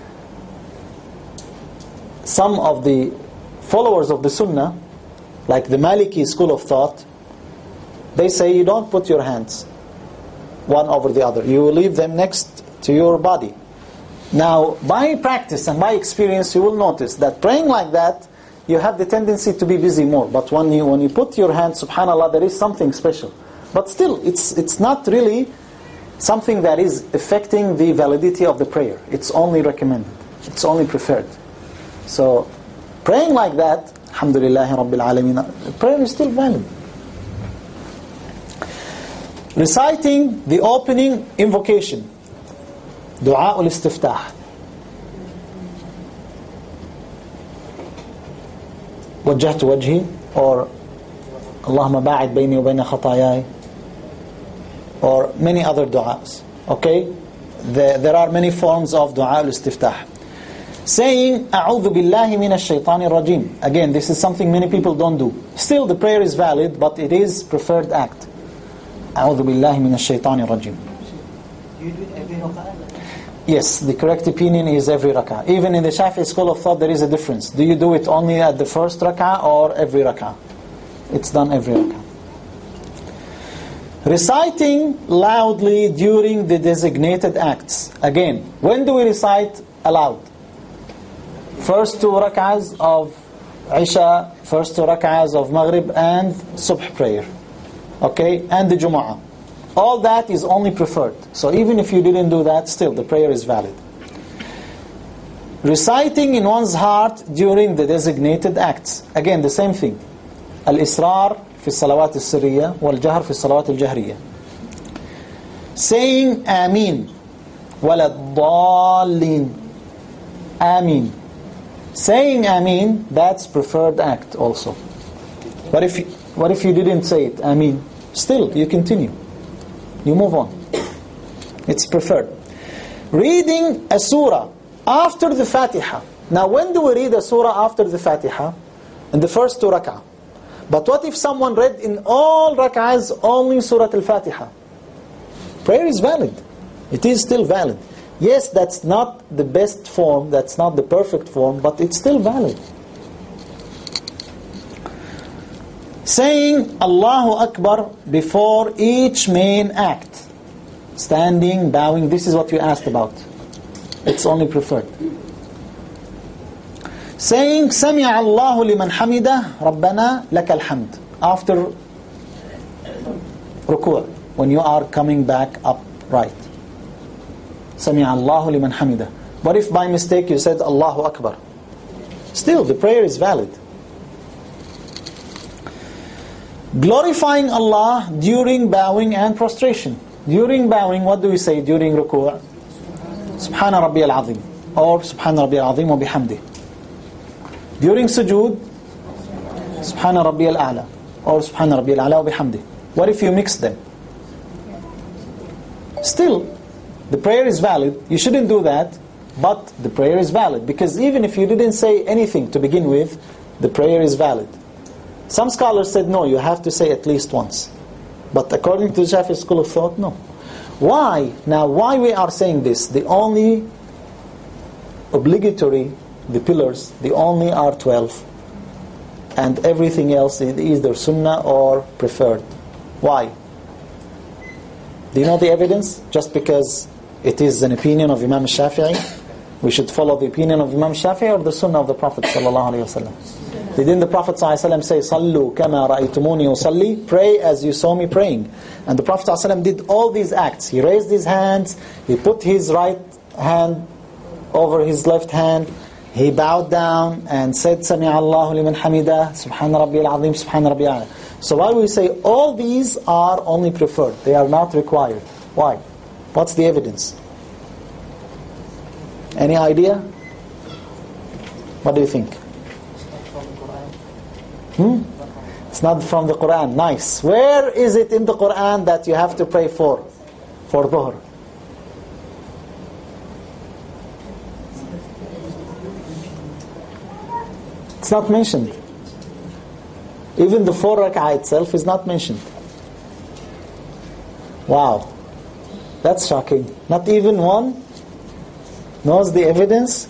[SPEAKER 2] some of the followers of the Sunnah, like the Maliki school of thought, they say you don't put your hands one over the other. You leave them next to your body. Now, by practice and by experience, you will notice that praying like that, you have the tendency to be busy more. But when you put your hand, subhanAllah, there is something special. But still, it's not really something that is affecting the validity of the prayer. It's only recommended. It's only preferred. So, praying like that, alhamdulillahi rabbil alameen, prayer is still valid. Reciting the opening invocation, Dua ul-Istiftah. وجهت وجهي, or اللهم باعد بيني وبين خطاياي, or many other du'as. Okay? There are many forms of Dua ul-Istiftah. Saying أعوذ بالله من الشيطان الرجيم. Again, this is something many people don't do. Still, the prayer is valid, but it is preferred act. أعوذ بالله من الشيطان الرجيم.
[SPEAKER 3] Do you do it every rak'ah?
[SPEAKER 2] Yes, the correct opinion is every rak'ah. Even in the Shafi'i school of thought, there is a difference. Do you do it only at the first rak'ah or every rak'ah? It's done every rak'ah. Reciting loudly during the designated acts. Again, when do we recite aloud? First two rak'ahs of Isha, first two rak'ahs of Maghrib and Subh prayer. Okay, and the Jumu'ah. All that is only preferred. So even if you didn't do that, still the prayer is valid. Reciting in one's heart during the designated acts. Again, the same thing. Al-Israr fi salawat al-sirriya wal-jahr fi salawat al-jahriya. Saying Ameen. Wala-dallin. Ameen. Saying Ameen, that's preferred act also. What if you didn't say it, Ameen? Still, you continue. You move on. It's preferred. Reading a surah after the Fatiha. Now, when do we read a surah after the Fatiha? In the first two rak'ah. But what if someone read in all rak'ahs only Surah Al-Fatiha? Prayer is valid. It is still valid. Yes, that's not the best form, that's not the perfect form, but it's still valid. Saying Allahu Akbar before each main act. Standing, bowing, this is what you asked about. It's only preferred. Saying Sami'a Allahu liman hamidah, Rabbana lakal hamd. After ruku', when you are coming back upright. Sami'a Allahu liman hamidah. What if by mistake you said Allahu Akbar? Still, the prayer is valid. Glorifying Allah during bowing and prostration. During bowing, what do we say during ruku'? Subhana Rabbiyal Azim. Or Subhana Rabbiyal Azim wa bihamdih. During sujood, Subhana Rabbiyal A'la. Or Subhana Rabbiyal A'la wa bihamdih. What if you mix them? Still, the prayer is valid. You shouldn't do that, but the prayer is valid. Because even if you didn't say anything to begin with, the prayer is valid. Some scholars said no, you have to say at least once. But according to the Shafi'i school of thought, no. Why? Now, why we are saying this? The only obligatory, the pillars, the only are 12. And everything else is either sunnah or preferred. Why? Do you know the evidence? Just because it is an opinion of Imam Shafi'i, we should follow the opinion of Imam Shafi'i or the sunnah of the Prophet ﷺ? Didn't the Prophet ﷺ say, Sallu kama ra'aytumuni usalli? Pray as you saw me praying. And the Prophet ﷺ did all these acts. He raised his hands, he put his right hand over his left hand, he bowed down and said, Sami'a Allahu liman hamidah, Subhana Rabbiyal Azim, Subhana Rabbiyal A'la. So why we say all these are only preferred, they are not required. Why? What's the evidence? Any idea? What do you think? It's not from the Quran. Nice. Where is it in the Quran that you have to pray for dhuhr? It's not mentioned. Even the 4 rak'ah itself is not mentioned. Wow. That's shocking. Not even one knows the evidence.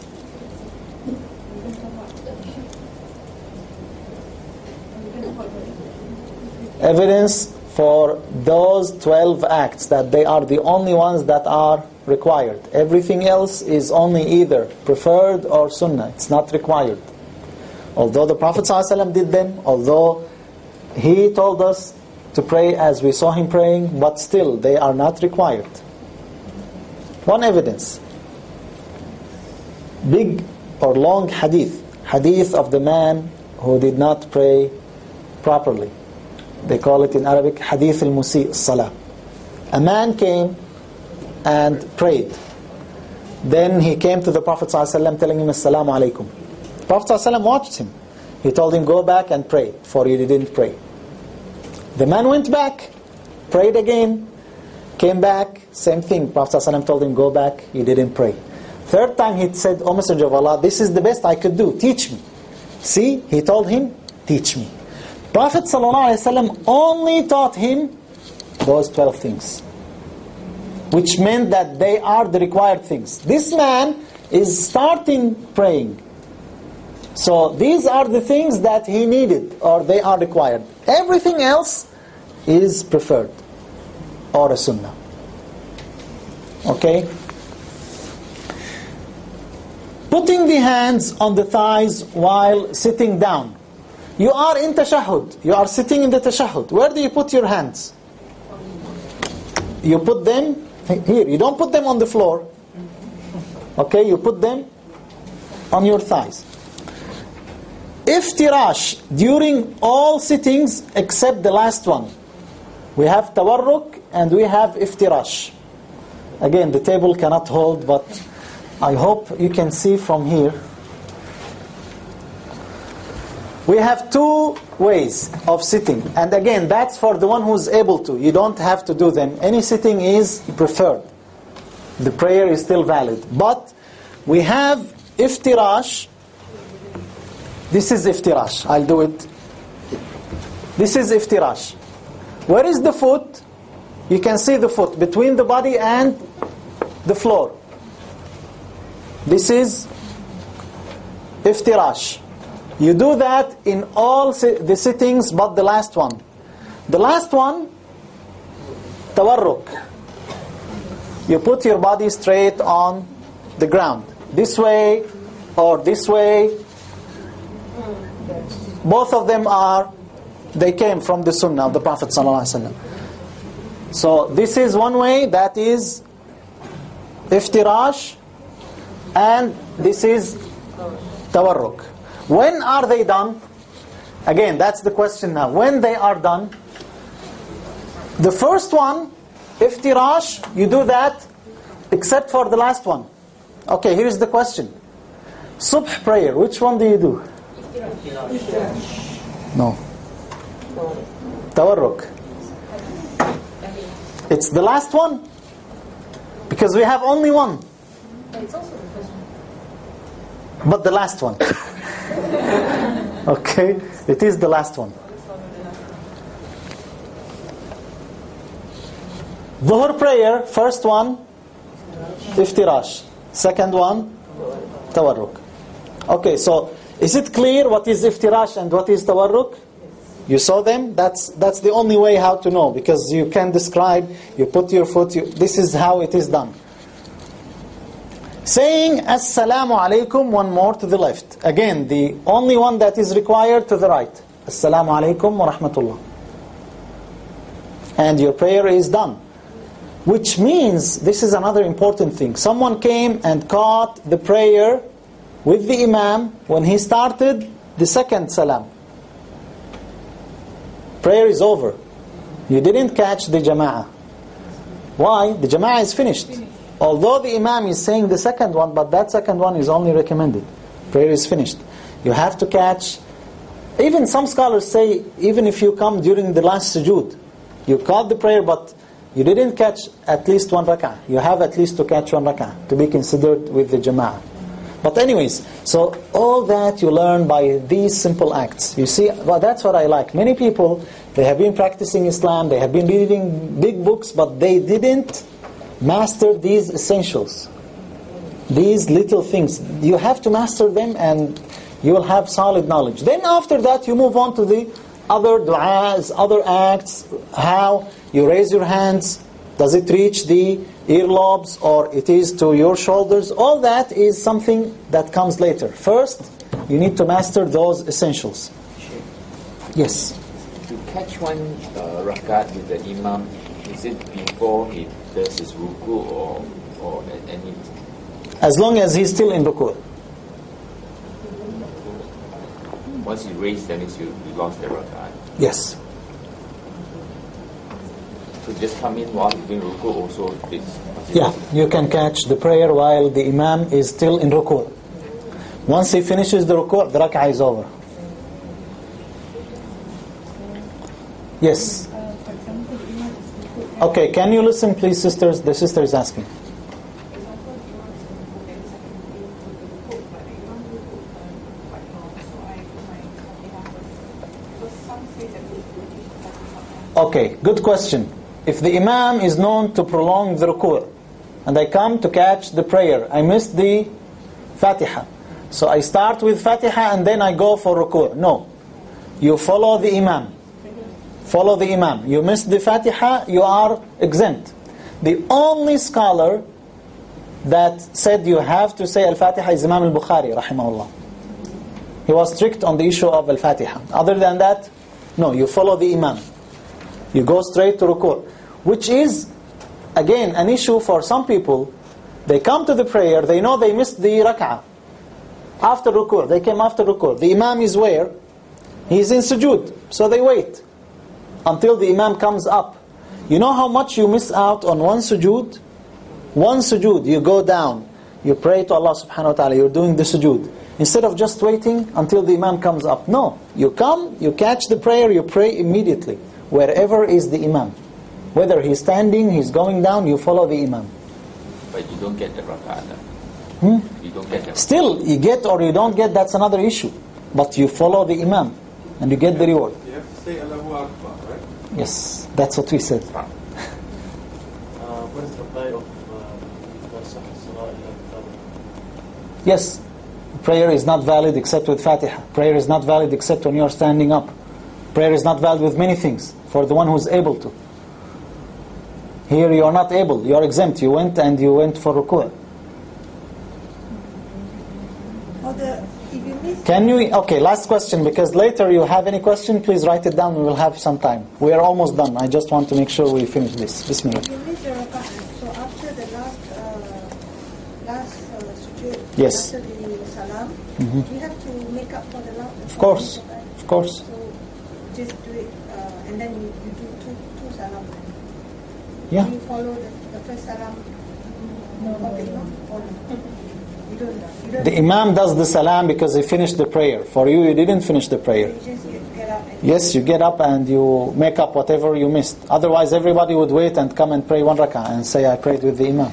[SPEAKER 2] Evidence for those 12 acts, that they are the only ones that are required. Everything else is only either preferred or sunnah. It's not required. Although the Prophet ﷺ did them, although he told us to pray as we saw him praying, but still they are not required. One evidence. Big or long hadith. Hadith of the man who did not pray properly. They call it in Arabic, Hadith al-Musi' as-Salah. A man came and prayed. Then he came to the Prophet ﷺ telling him, Assalamu alaikum. The Prophet ﷺ watched him. He told him, go back and pray, for he didn't pray. The man went back, prayed again, came back, same thing. Prophet ﷺ told him, go back, he didn't pray. Third time he said, O Messenger of Allah, this is the best I could do, teach me. See, he told him, teach me. Prophet ﷺ only taught him those 12 things, which meant that they are the required things. This man is starting praying. So these are the things that he needed, or they are required. Everything else is preferred, or a sunnah. Okay? Putting the hands on the thighs while sitting down. You are in tashahhud. You are sitting in the tashahhud. Where do you put your hands? You put them here. You don't put them on the floor. Okay, you put them on your thighs. Iftirash, during all sittings except the last one. We have tawarruk and we have iftirash. Again, the table cannot hold, but I hope you can see from here. We have 2 ways of sitting. And again, that's for the one who's able to. You don't have to do them. Any sitting is preferred. The prayer is still valid. But we have iftirash. This is iftirash. I'll do it. This is iftirash. Where is the foot? You can see the foot between the body and the floor. This is iftirash. You do that in all the sittings but the last one. The last one, tawarruk. You put your body straight on the ground. This way or this way. Both of them they came from the sunnah of the Prophet ﷺ. So this is one way, that is iftirash, and this is tawarruk. When are they done? Again, that's the question now. When they are done, the first one, iftirash, you do that except for the last one. Okay, here's the question. Subh prayer, which one do you do? No. Tawarruk. It's the last one. Because we have only one. But the last one. Okay, it is the last one. Dhuhr prayer, first one, iftirash. Second one, tawarruk. Okay, so is it clear what is iftirash and what is tawarruk? You saw them? That's the only way how to know, because you can describe, you put your foot, this is how it is done. Saying Assalamu alaikum one more to the left. Again, the only one that is required to the right. Assalamu alaikum wa rahmatullah. And your prayer is done. Which means, this is another important thing. Someone came and caught the prayer with the imam when he started the second salam. Prayer is over. You didn't catch the jama'ah. Why? The jama'ah is finished. Although the imam is saying the second one, but that second one is only recommended. Prayer is finished. You have to catch. Even some scholars say, even if you come during the last sujood, you caught the prayer, but you didn't catch at least one rak'ah. You have at least to catch one rak'ah to be considered with the jama'ah. But anyways, so all that you learn by these simple acts. You see, well, that's what I like. Many people, they have been practicing Islam, they have been reading big books, but they didn't master these essentials. These little things. You have to master them and you will have solid knowledge. Then after that, you move on to the other du'as, other acts, how you raise your hands, does it reach the earlobes or it is to your shoulders? All that is something that comes later. First, you need to master those essentials. Yes?
[SPEAKER 7] To catch one rakat with the imam, is it before he does his ruku or at any?
[SPEAKER 2] As long as he's still in ruku.
[SPEAKER 7] Once he raised, then you lost the rakat.
[SPEAKER 2] Yes.
[SPEAKER 7] So just come in while he's doing ruku also.
[SPEAKER 2] Yeah, you can catch the prayer while the imam is still in ruku. Once he finishes the ruku, the rak'ah is over. Yes. Okay, can you listen please, sisters? The sister is asking. Okay, good question. If the imam is known to prolong the ruku' and I come to catch the prayer, I missed the Fatiha. So I start with Fatiha and then I go for ruku'. No. You follow the imam. Follow the imam. You missed the Fatiha, you are exempt. The only scholar that said you have to say Al-Fatiha is Imam Al-Bukhari, rahimahullah. He was strict on the issue of Al-Fatiha. Other than that, no, you follow the imam. You go straight to ruku', which is, again, an issue for some people. They come to the prayer, they know they missed the rak'ah. After ruku', they came after ruku'. The imam is where? He is in sujood. So they wait until the imam comes up. You know how much you miss out on one sujood? One sujood, you go down, you pray to Allah subhanahu wa ta'ala, you're doing the sujood. Instead of just waiting until the imam comes up. No, you come, you catch the prayer, you pray immediately. Wherever is the imam. Whether he's standing, he's going down, you follow the imam.
[SPEAKER 7] But you don't get the rak'ah. You don't get the
[SPEAKER 2] Still, you get or you don't get, that's another issue. But you follow the imam and you get the reward.
[SPEAKER 4] You have to say Allahu Akbar, right?
[SPEAKER 2] Yes, that's what we said.
[SPEAKER 8] What is the reply of
[SPEAKER 2] Yes, prayer is not valid except with Fatiha. Prayer is not valid except when you're standing up. Prayer is not valid with many things for the one who's able to. Here you are not able, you are exempt. You went for ruku'. Can you, okay, last question, because later you have any question, please write it down, we will have some time. We are almost done, I just want to make sure we finish this. Bismillah.
[SPEAKER 9] You miss your raka'ah, so after the last sujood,
[SPEAKER 2] Yes.
[SPEAKER 9] after the salam, you have to make up for the last.
[SPEAKER 2] Of course, of course.
[SPEAKER 9] So just do it, and then you do two salam.
[SPEAKER 2] Yeah.
[SPEAKER 9] Do you follow the first salam of the imam or no? You don't.
[SPEAKER 2] The imam does the salam because he finished the prayer. For you, you didn't finish the prayer.
[SPEAKER 9] You just get up and
[SPEAKER 2] Yes, you get up and you make up whatever you missed. Otherwise, everybody would wait and come and pray one rak'ah and say, I prayed with the imam.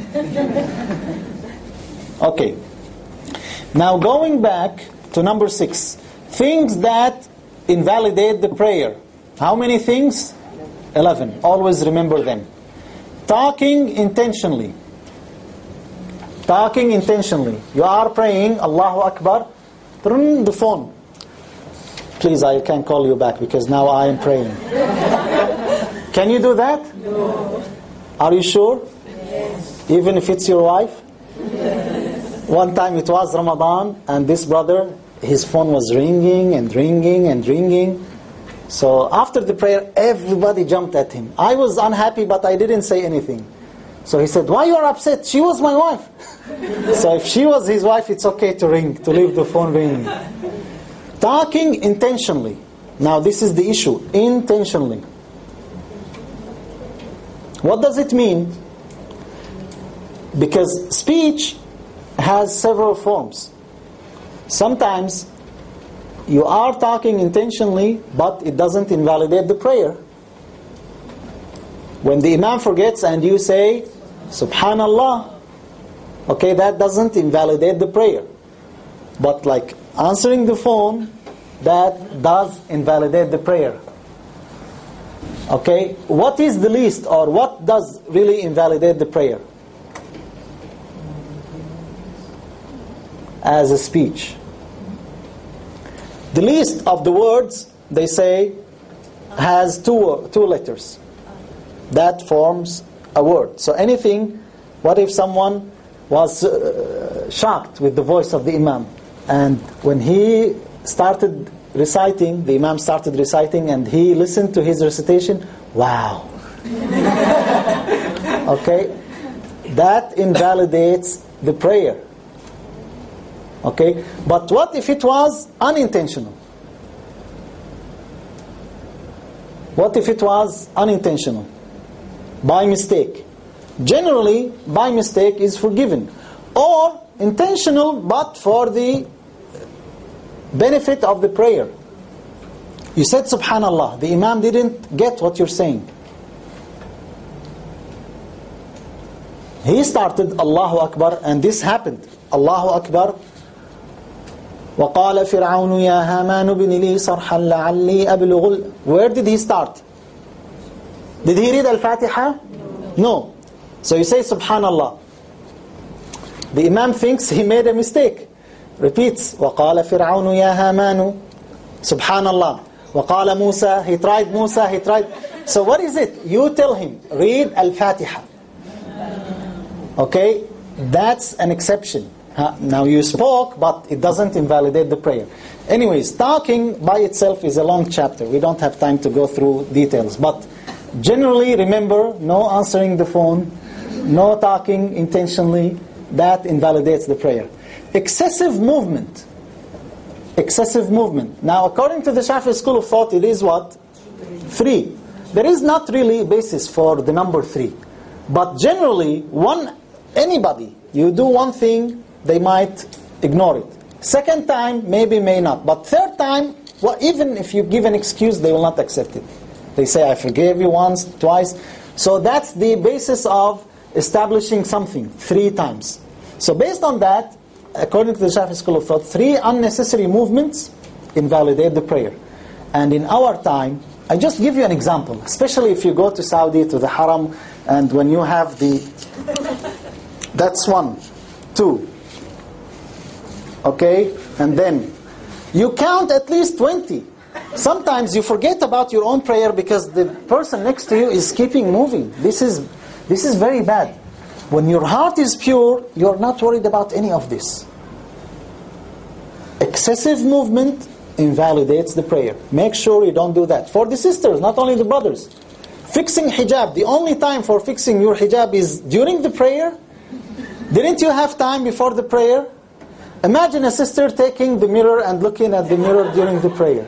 [SPEAKER 2] Okay. Now going back to number 6. Things that invalidate the prayer. How many things? 11. Always remember them. talking intentionally. Talking intentionally. You are praying, Allahu Akbar, turn the phone. Please, I can call you back because now I am praying. Can you do that?
[SPEAKER 5] No.
[SPEAKER 2] Are you sure?
[SPEAKER 5] Yes.
[SPEAKER 2] Even if it's your wife?
[SPEAKER 5] Yes.
[SPEAKER 2] One time it was Ramadan and this brother, his phone was ringing and ringing and ringing. So after the prayer, everybody jumped at him. I was unhappy, but I didn't say anything. So he said, why you are upset? She was my wife. So if she was his wife, it's okay to ring, to leave the phone ringing. Talking intentionally. Now this is the issue. Intentionally. What does it mean? Because speech has several forms. Sometimes you are talking intentionally, but it doesn't invalidate the prayer. When the Imam forgets and you say, Subhanallah, okay, that doesn't invalidate the prayer. But like answering the phone, that does invalidate the prayer. Okay, what is the least, or what does really invalidate the prayer? As a speech. The least of the words, they say, has two letters. That forms a word. So anything, what if someone was shocked with the voice of the Imam, and when he started reciting, the Imam started reciting, and he listened to his recitation, wow. Okay, that invalidates the prayer. Okay, but what if it was unintentional? What if it was unintentional? By mistake. Generally, by mistake is forgiven. Or intentional, but for the benefit of the prayer. You said Subhanallah. The Imam didn't get what you're saying. He started Allahu Akbar, and this happened. Allahu Akbar. وَقَالَ فِرْعَوْنُ يَا هَامَانُ بِنِ لِي صَرْحًا لَعَلِّي أَبْلُغُ. Where did he start? Did he read Al-Fatiha? No. So you say Subhanallah. The Imam thinks he made a mistake. Repeats. وَقَالَ فِرْعَوْنُ يَا هَامَانُ. Subhanallah. وَقَالَ Musa. He tried Musa. He tried. So what is it? You tell him, read Al-Fatiha. Okay? That's an exception. Now you spoke, but it doesn't invalidate the prayer. Anyways, talking by itself is a long chapter. We don't have time to go through details. But generally, remember, no answering the phone, no talking intentionally. That invalidates the prayer. Excessive movement. Excessive movement. Now, according to the Shafi'i school of thought, it is what? 3. There is not really a basis for the number 3. But generally, anybody, you do one thing, they might ignore it. Second time, maybe, may not. But third time, well, even if you give an excuse, they will not accept it. They say, I forgave you once, twice. So that's the basis of establishing something 3 times. So based on that, according to the Shafi'i school of thought, 3 unnecessary movements invalidate the prayer. And in our time, I just give you an example, especially if you go to Saudi, to the Haram, and when you have that's 1, 2. Okay? And then you count at least 20. Sometimes you forget about your own prayer because the person next to you is keeping moving. This is very bad. When your heart is pure, you're not worried about any of this. Excessive movement invalidates the prayer. Make sure you don't do that. For the sisters, not only the brothers. Fixing hijab. The only time for fixing your hijab is during the prayer. Didn't you have time before the prayer? Imagine a sister taking the mirror and looking at the mirror during the prayer.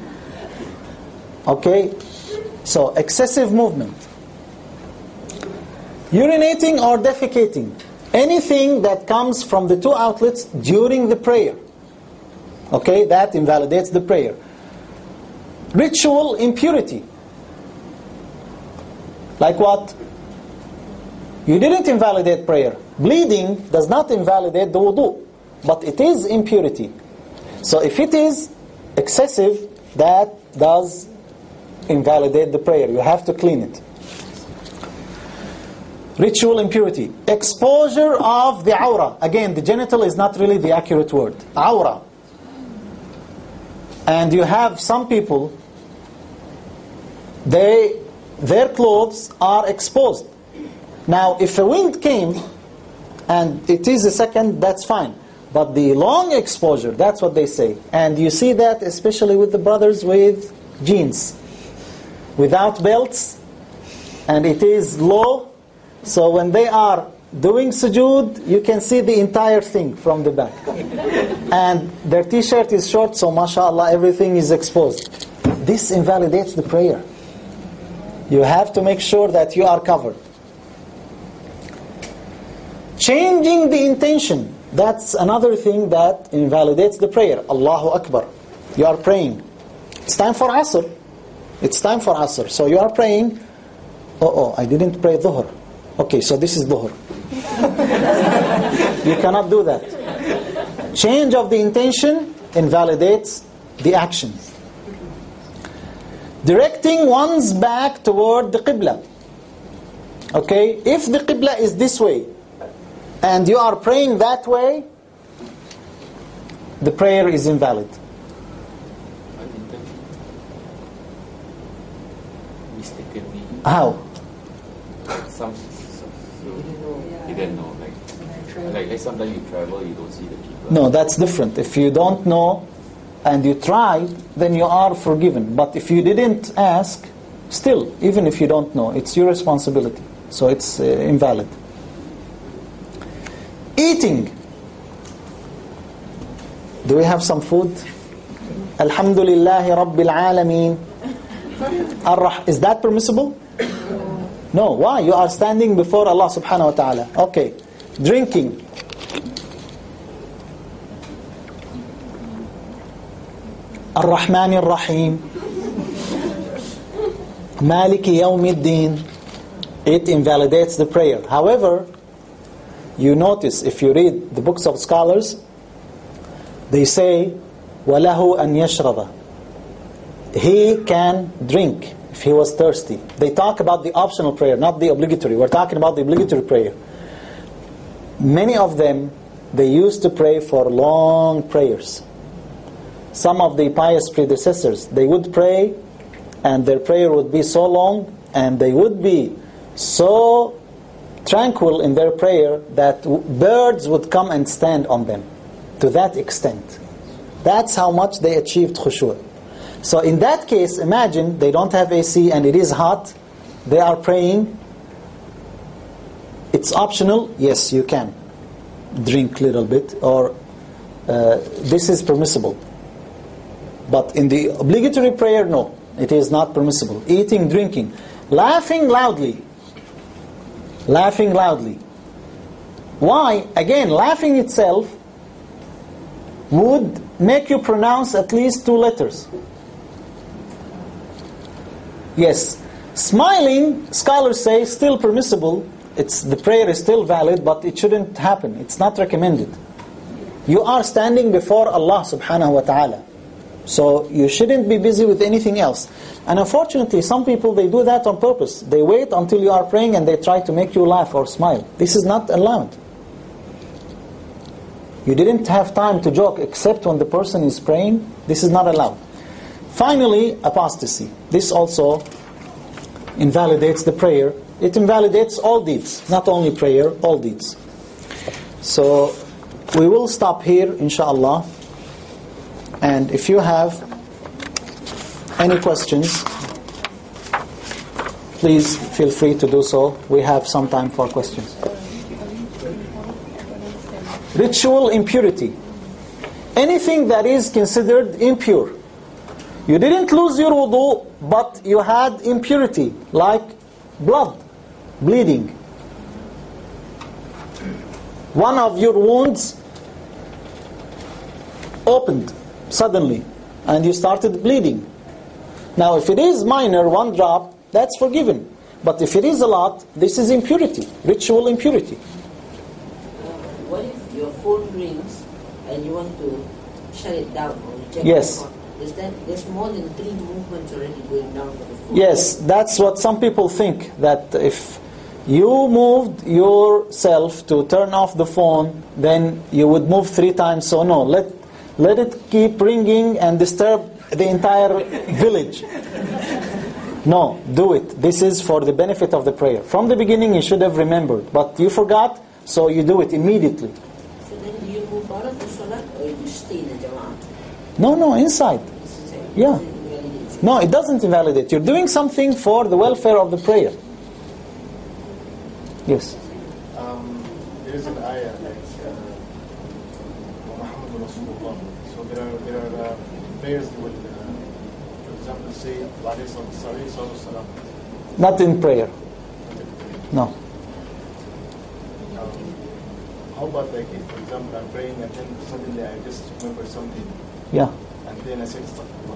[SPEAKER 2] Okay? So, excessive movement. Urinating or defecating. Anything that comes from the 2 outlets during the prayer. Okay? That invalidates the prayer. Ritual impurity. Like what? You didn't invalidate prayer. Bleeding does not invalidate the wudu. But it is impurity. So if it is excessive, that does invalidate the prayer. You have to clean it. Ritual impurity. Exposure of the awra. Again, the genital is not really the accurate word. Awra. And you have some people, their clothes are exposed. Now, if a wind came and it is a second, that's fine. But the long exposure, that's what they say. And you see that especially with the brothers with jeans, without belts, and it is low. So when they are doing sujood, you can see the entire thing from the back. And their t-shirt is short, so mashallah, everything is exposed. This invalidates the prayer. You have to make sure that you are covered. Changing the intention, that's another thing that invalidates the prayer. Allahu Akbar. You are praying. It's time for Asr. It's time for Asr. So you are praying. Oh, I didn't pray Dhuhr. Okay, so this is Dhuhr. You cannot do that. Change of the intention invalidates the action. Directing one's back toward the Qibla. Okay, if the Qibla is this way, and you are praying that way, the prayer is invalid.
[SPEAKER 7] Mistakenly.
[SPEAKER 2] How?
[SPEAKER 7] You didn't know. Like sometimes you travel, you don't see the people.
[SPEAKER 2] No, that's different. If you don't know and you tried, then you are forgiven. But if you didn't ask, still, even if you don't know, it's your responsibility. So it's invalid. Eating. Do we have some food? Alhamdulillahi Rabbil Alameen. Is that permissible? No. Why? You are standing before Allah subhanahu wa ta'ala. Okay. Drinking. Ar-Rahman Ar-Rahim. Maliki Yawmiddin. It invalidates the prayer. However, you notice if you read the books of scholars, they say, وَلَهُ أَنْ يَشْرَبَ. He can drink if he was thirsty. They talk about the optional prayer, not the obligatory. We're talking about the obligatory prayer. Many of them, they used to pray for long prayers. Some of the pious predecessors, they would pray and their prayer would be so long and they would be so tranquil in their prayer that birds would come and stand on them. To that extent. That's how much they achieved khushu'. So in that case, imagine they don't have AC and it is hot. They are praying. It's optional. Yes, you can drink a little bit, or this is permissible. But in the obligatory prayer, no, it is not permissible. Eating, drinking, laughing loudly. Laughing loudly. Why? Again, laughing itself would make you pronounce at least 2 letters. Yes. Smiling, scholars say, still permissible. The prayer is still valid, but it shouldn't happen. It's not recommended. You are standing before Allah subhanahu wa ta'ala. So you shouldn't be busy with anything else. And unfortunately, some people, they do that on purpose. They wait until you are praying and they try to make you laugh or smile. This is not allowed. You didn't have time to joke except when the person is praying. This is not allowed. Finally, apostasy. This also invalidates the prayer. It invalidates all deeds, not only prayer, all deeds. So we will stop here, inshallah. And if you have any questions, please feel free to do so. We have some time for questions. Ritual impurity. Anything that is considered impure. You didn't lose your wudu, but you had impurity, like blood, bleeding. One of your wounds opened suddenly, and you started bleeding. Now, if it is minor, 1 drop, that's forgiven. But if it is a lot, this is impurity, ritual impurity.
[SPEAKER 10] What if your phone rings and you want to shut it down or reject
[SPEAKER 2] Yes.
[SPEAKER 10] it? There's more than 3 movements already going down for the phone.
[SPEAKER 2] Yes, that's what some people think, that if you moved yourself to turn off the phone, then you would move 3 times. So no, let it keep ringing and disturb the entire village. No, do it. This is for the benefit of the prayer. From the beginning you should have remembered, but you forgot, so you do it immediately.
[SPEAKER 10] So then do you move out of the salat or you stay in the jama'ah?
[SPEAKER 2] No, inside. Yeah. No, it doesn't invalidate. You're doing something for the welfare of the prayer. Yes.
[SPEAKER 8] There is an ayah like Muhammad Rasulullah. So there are prayers that will, for example, say Salam.
[SPEAKER 2] Not in prayer. No.
[SPEAKER 8] How about like if, for example, I'm praying and then suddenly I just remember something.
[SPEAKER 2] Yeah.
[SPEAKER 8] And then I say Astaghfirullah.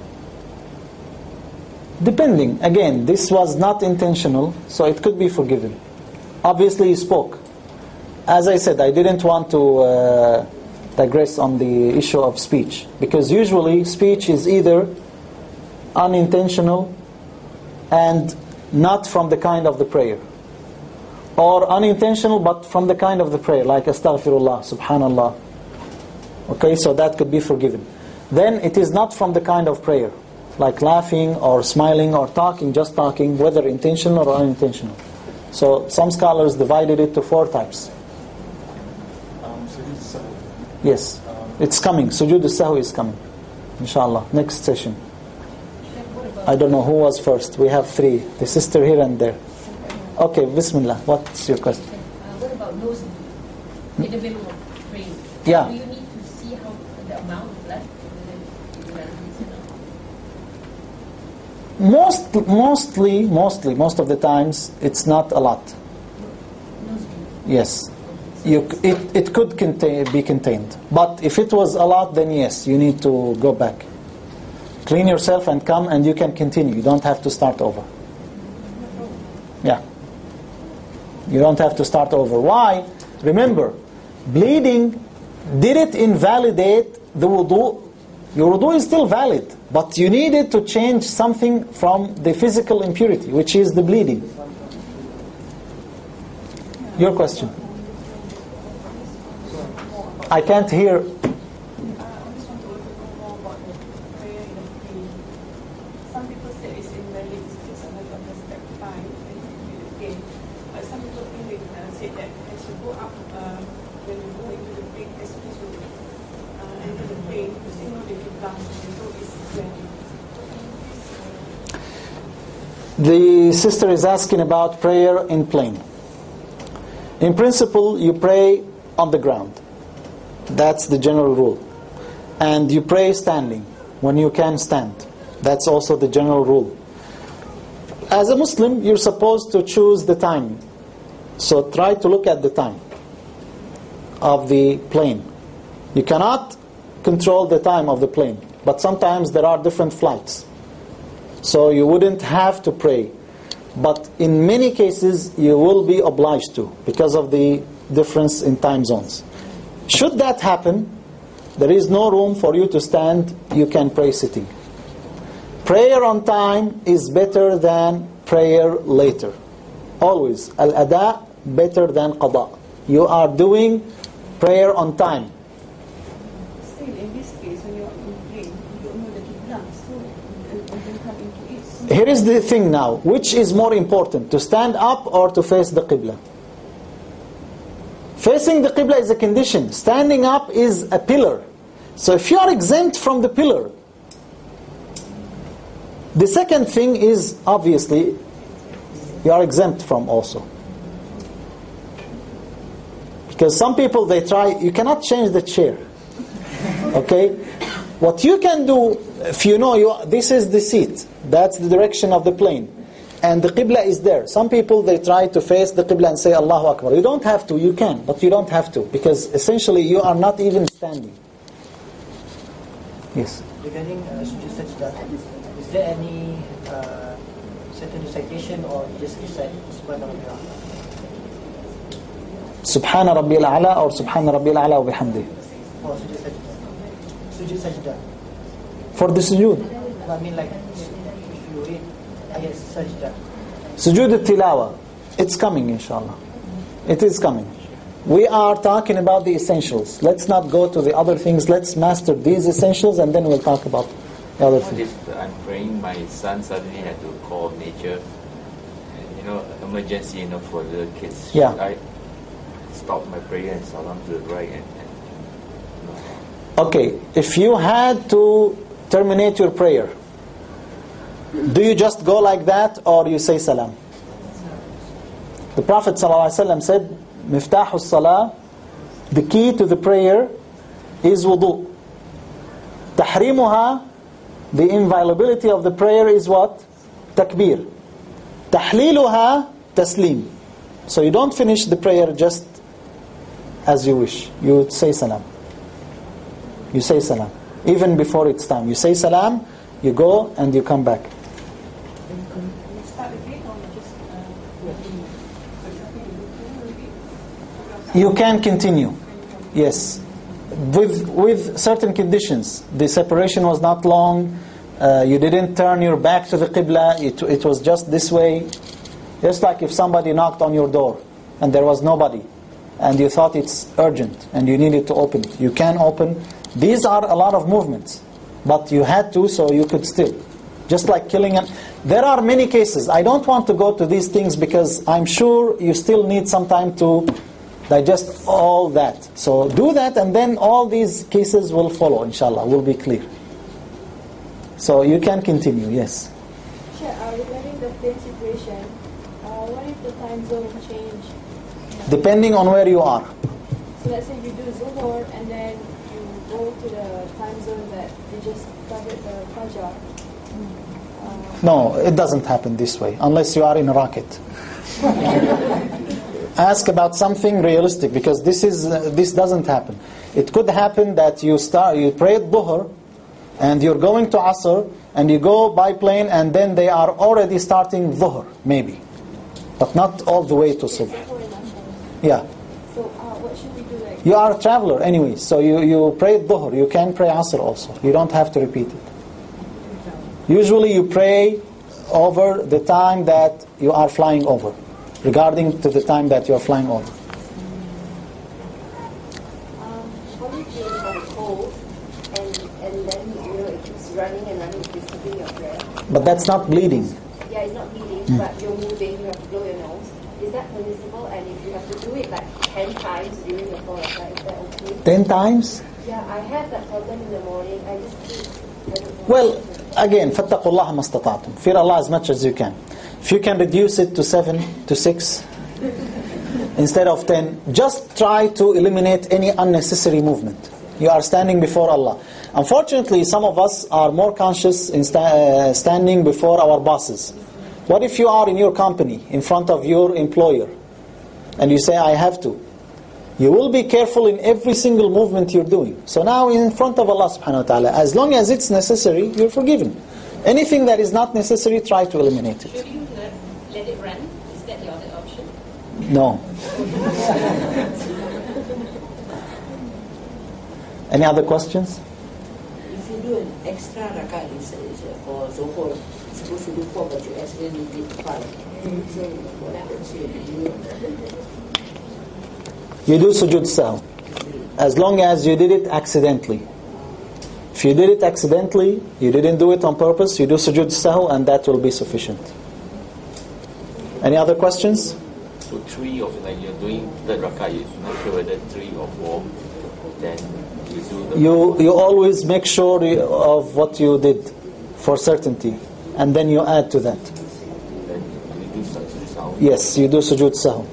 [SPEAKER 2] Depending. Again, this was not intentional, so it could be forgiven. Obviously you spoke. As I said, I didn't want to digress on the issue of speech, because usually speech is either unintentional and not from the kind of the prayer, or unintentional but from the kind of the prayer, like Astaghfirullah, Subhanallah. Okay, so that could be forgiven. Then it is not from the kind of prayer, like laughing or smiling or talking, just talking, whether intentional or unintentional. So some scholars divided it to 4 types.
[SPEAKER 8] Sujood Sahwi.
[SPEAKER 2] Yes, it's coming. Sujood Sahwi is coming, inshallah. Next session. I don't know who was first. We have 3. The sister here and there. Okay, Bismillah. What's your question?
[SPEAKER 11] What about nose in the middle of praying?
[SPEAKER 2] Yeah.
[SPEAKER 11] Do you need to see how the amount of blood?
[SPEAKER 2] Most of the times, it's not a lot. Yes. It could be contained. But if it was a lot, then yes, you need to go back. Clean yourself and come, and you can continue. You don't have to start over. Yeah. You don't have to start over. Why? Remember, bleeding, did it invalidate the wudu? Your wudu is still valid, but you needed to change something from the physical impurity, which is the bleeding. Your question. I can't hear.
[SPEAKER 5] Some people say it's invalid because of the step 5 and again. But some people even say that as you go up, when you go into the big especially into the plane, you see no little bumps, so it's
[SPEAKER 2] The sister is asking about prayer in plane. In principle, you pray on the ground. That's the general rule. And you pray standing when you can stand. That's also the general rule. As a Muslim, you're supposed to choose the time. So try to look at the time of the plane. You cannot control the time of the plane, but sometimes there are different flights. So you wouldn't have to pray. But in many cases, you will be obliged to, because of the difference in time zones. Should that happen, there is no room for you to stand, you can pray sitting. Prayer on time is better than prayer later. Always. Al-ada better than qada. You are doing prayer on time.
[SPEAKER 5] still in this case, when you're in plane, you don't know the Qibla, so you don't come into it.
[SPEAKER 2] Here is the thing now. Which is more important, to stand up or to face the Qibla? Facing the Qibla is a condition. Standing up is a pillar. So if you are exempt from the pillar, the second thing is obviously you are exempt from also. Because some people, they try, you cannot change the chair. Okay? What you can do, if you know, this is the seat. That's the direction of the plane. And the Qibla is there. Some people, they try to face the Qibla and say Allahu Akbar. You don't have to, you can, but you don't have to. Because essentially you are not even standing. Yes?
[SPEAKER 3] Regarding sujood sajda, is there any certain recitation or just recite
[SPEAKER 2] Subhana Rabbiyal A'la or Subhana Rabbiyal A'la wa bihamdih?
[SPEAKER 3] or sujood sajda? Sujood sajda.
[SPEAKER 2] For the sujood.
[SPEAKER 3] I mean, like if you read ayat sajda.
[SPEAKER 2] Sujood al-tilawa. It's coming, inshallah. It is coming. We are talking about the essentials. Let's not go to the other things. Let's master these essentials and then we'll talk about the other things.
[SPEAKER 7] If I'm praying, my son suddenly had to call nature, emergency, for the kids.
[SPEAKER 2] Yeah.
[SPEAKER 7] Should I stop my prayer and salam to the right?
[SPEAKER 2] Okay, if you had to terminate your prayer, do you just go like that or you say salam? The Prophet ﷺ said, Miftahu salah, the key to the prayer is wudu. Tahrimuha, the inviolability of the prayer is what? Takbir. Tahliluha, taslim. So you don't finish the prayer just as you wish. You would say salam. You say salam. Even before it's time. You say salam, you go and you come back. You can continue. Yes. With certain conditions. The separation was not long. You didn't turn your back to the Qibla. It was just this way. Just like if somebody knocked on your door and there was nobody and you thought it's urgent and you needed to open it. You can open. These are a lot of movements. But you had to, so you could still. Just like killing. There are many cases. I don't want to go to these things because I'm sure you still need some time to digest all that. So do that and then all these cases will follow, inshallah, will be clear. So you can continue, yes.
[SPEAKER 12] Sure, regarding the plane situation, what if the time zone change?
[SPEAKER 2] Depending on where you are.
[SPEAKER 12] So let's say you do Zuhur and then you go to the time zone that you just covered the Fajr.
[SPEAKER 2] No, it doesn't happen this way, unless you are in a rocket. Ask about something realistic, because this doesn't happen. It could happen that you pray Dhuhr, and you're going to Asr, and you go by plane, and then they are already starting Dhuhr, maybe. But not all the way to Subh. Yeah.
[SPEAKER 12] So what should we do?
[SPEAKER 2] You are a traveler anyway, so you pray Dhuhr. You can pray Asr also. You don't have to repeat it. Usually you pray over the time that you are flying over, regarding to the time that you are flying over.
[SPEAKER 6] What if you have a cold and then it keeps running and running, disturbing your prayer?
[SPEAKER 2] But that's not bleeding.
[SPEAKER 6] Yeah, it's not bleeding, but you're moving, you have to blow your nose. Is that permissible? And if you have to do it like 10 times during your 4 rakah, is that okay?
[SPEAKER 2] 10 times?
[SPEAKER 6] Yeah, I have that problem in the morning. I just keep...
[SPEAKER 2] Well, again, فَاتَّقُوا اللَّهَ مَا اسْتَطَعْتُمْ. Fear Allah as much as you can. If you can reduce it to 7 to 6 instead of 10, just try to eliminate any unnecessary movement. You are standing before Allah. Unfortunately, some of us are more conscious in standing before our bosses. What if you are in your company, in front of your employer, and you say, I have to? You will be careful in every single movement you're doing. So now in front of Allah subhanahu wa ta'ala, as long as it's necessary, you're forgiven. Anything that is not necessary, try to eliminate it.
[SPEAKER 11] Should you let it run? Is that the other option?
[SPEAKER 2] No. Any other questions?
[SPEAKER 10] If you do an extra rakah for Zuhur, it's supposed to do 4, but you accidentally did 5. So what happens here?
[SPEAKER 2] You do sujood sahu, as long as you did it accidentally. If you did it accidentally, you didn't do it on purpose, you do sujood sahu, and that will be sufficient. Any other questions?
[SPEAKER 7] So 3 of, like you're doing third rakah, you're not sure whether 3 or 4, then you do the...
[SPEAKER 2] You always make sure of what you did for certainty, and then you add to that.
[SPEAKER 7] Then you do sujood sahu.
[SPEAKER 2] Yes, you do sujood sahu.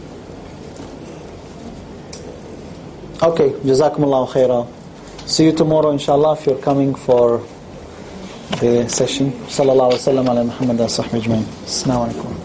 [SPEAKER 2] Okay, Jazakumullahu khairah. See you tomorrow, inshallah, if you're coming for the session. Sallallahu alaihi wa sallam ala Muhammad wa sahbihi ajma'in. Assalamu alaikum.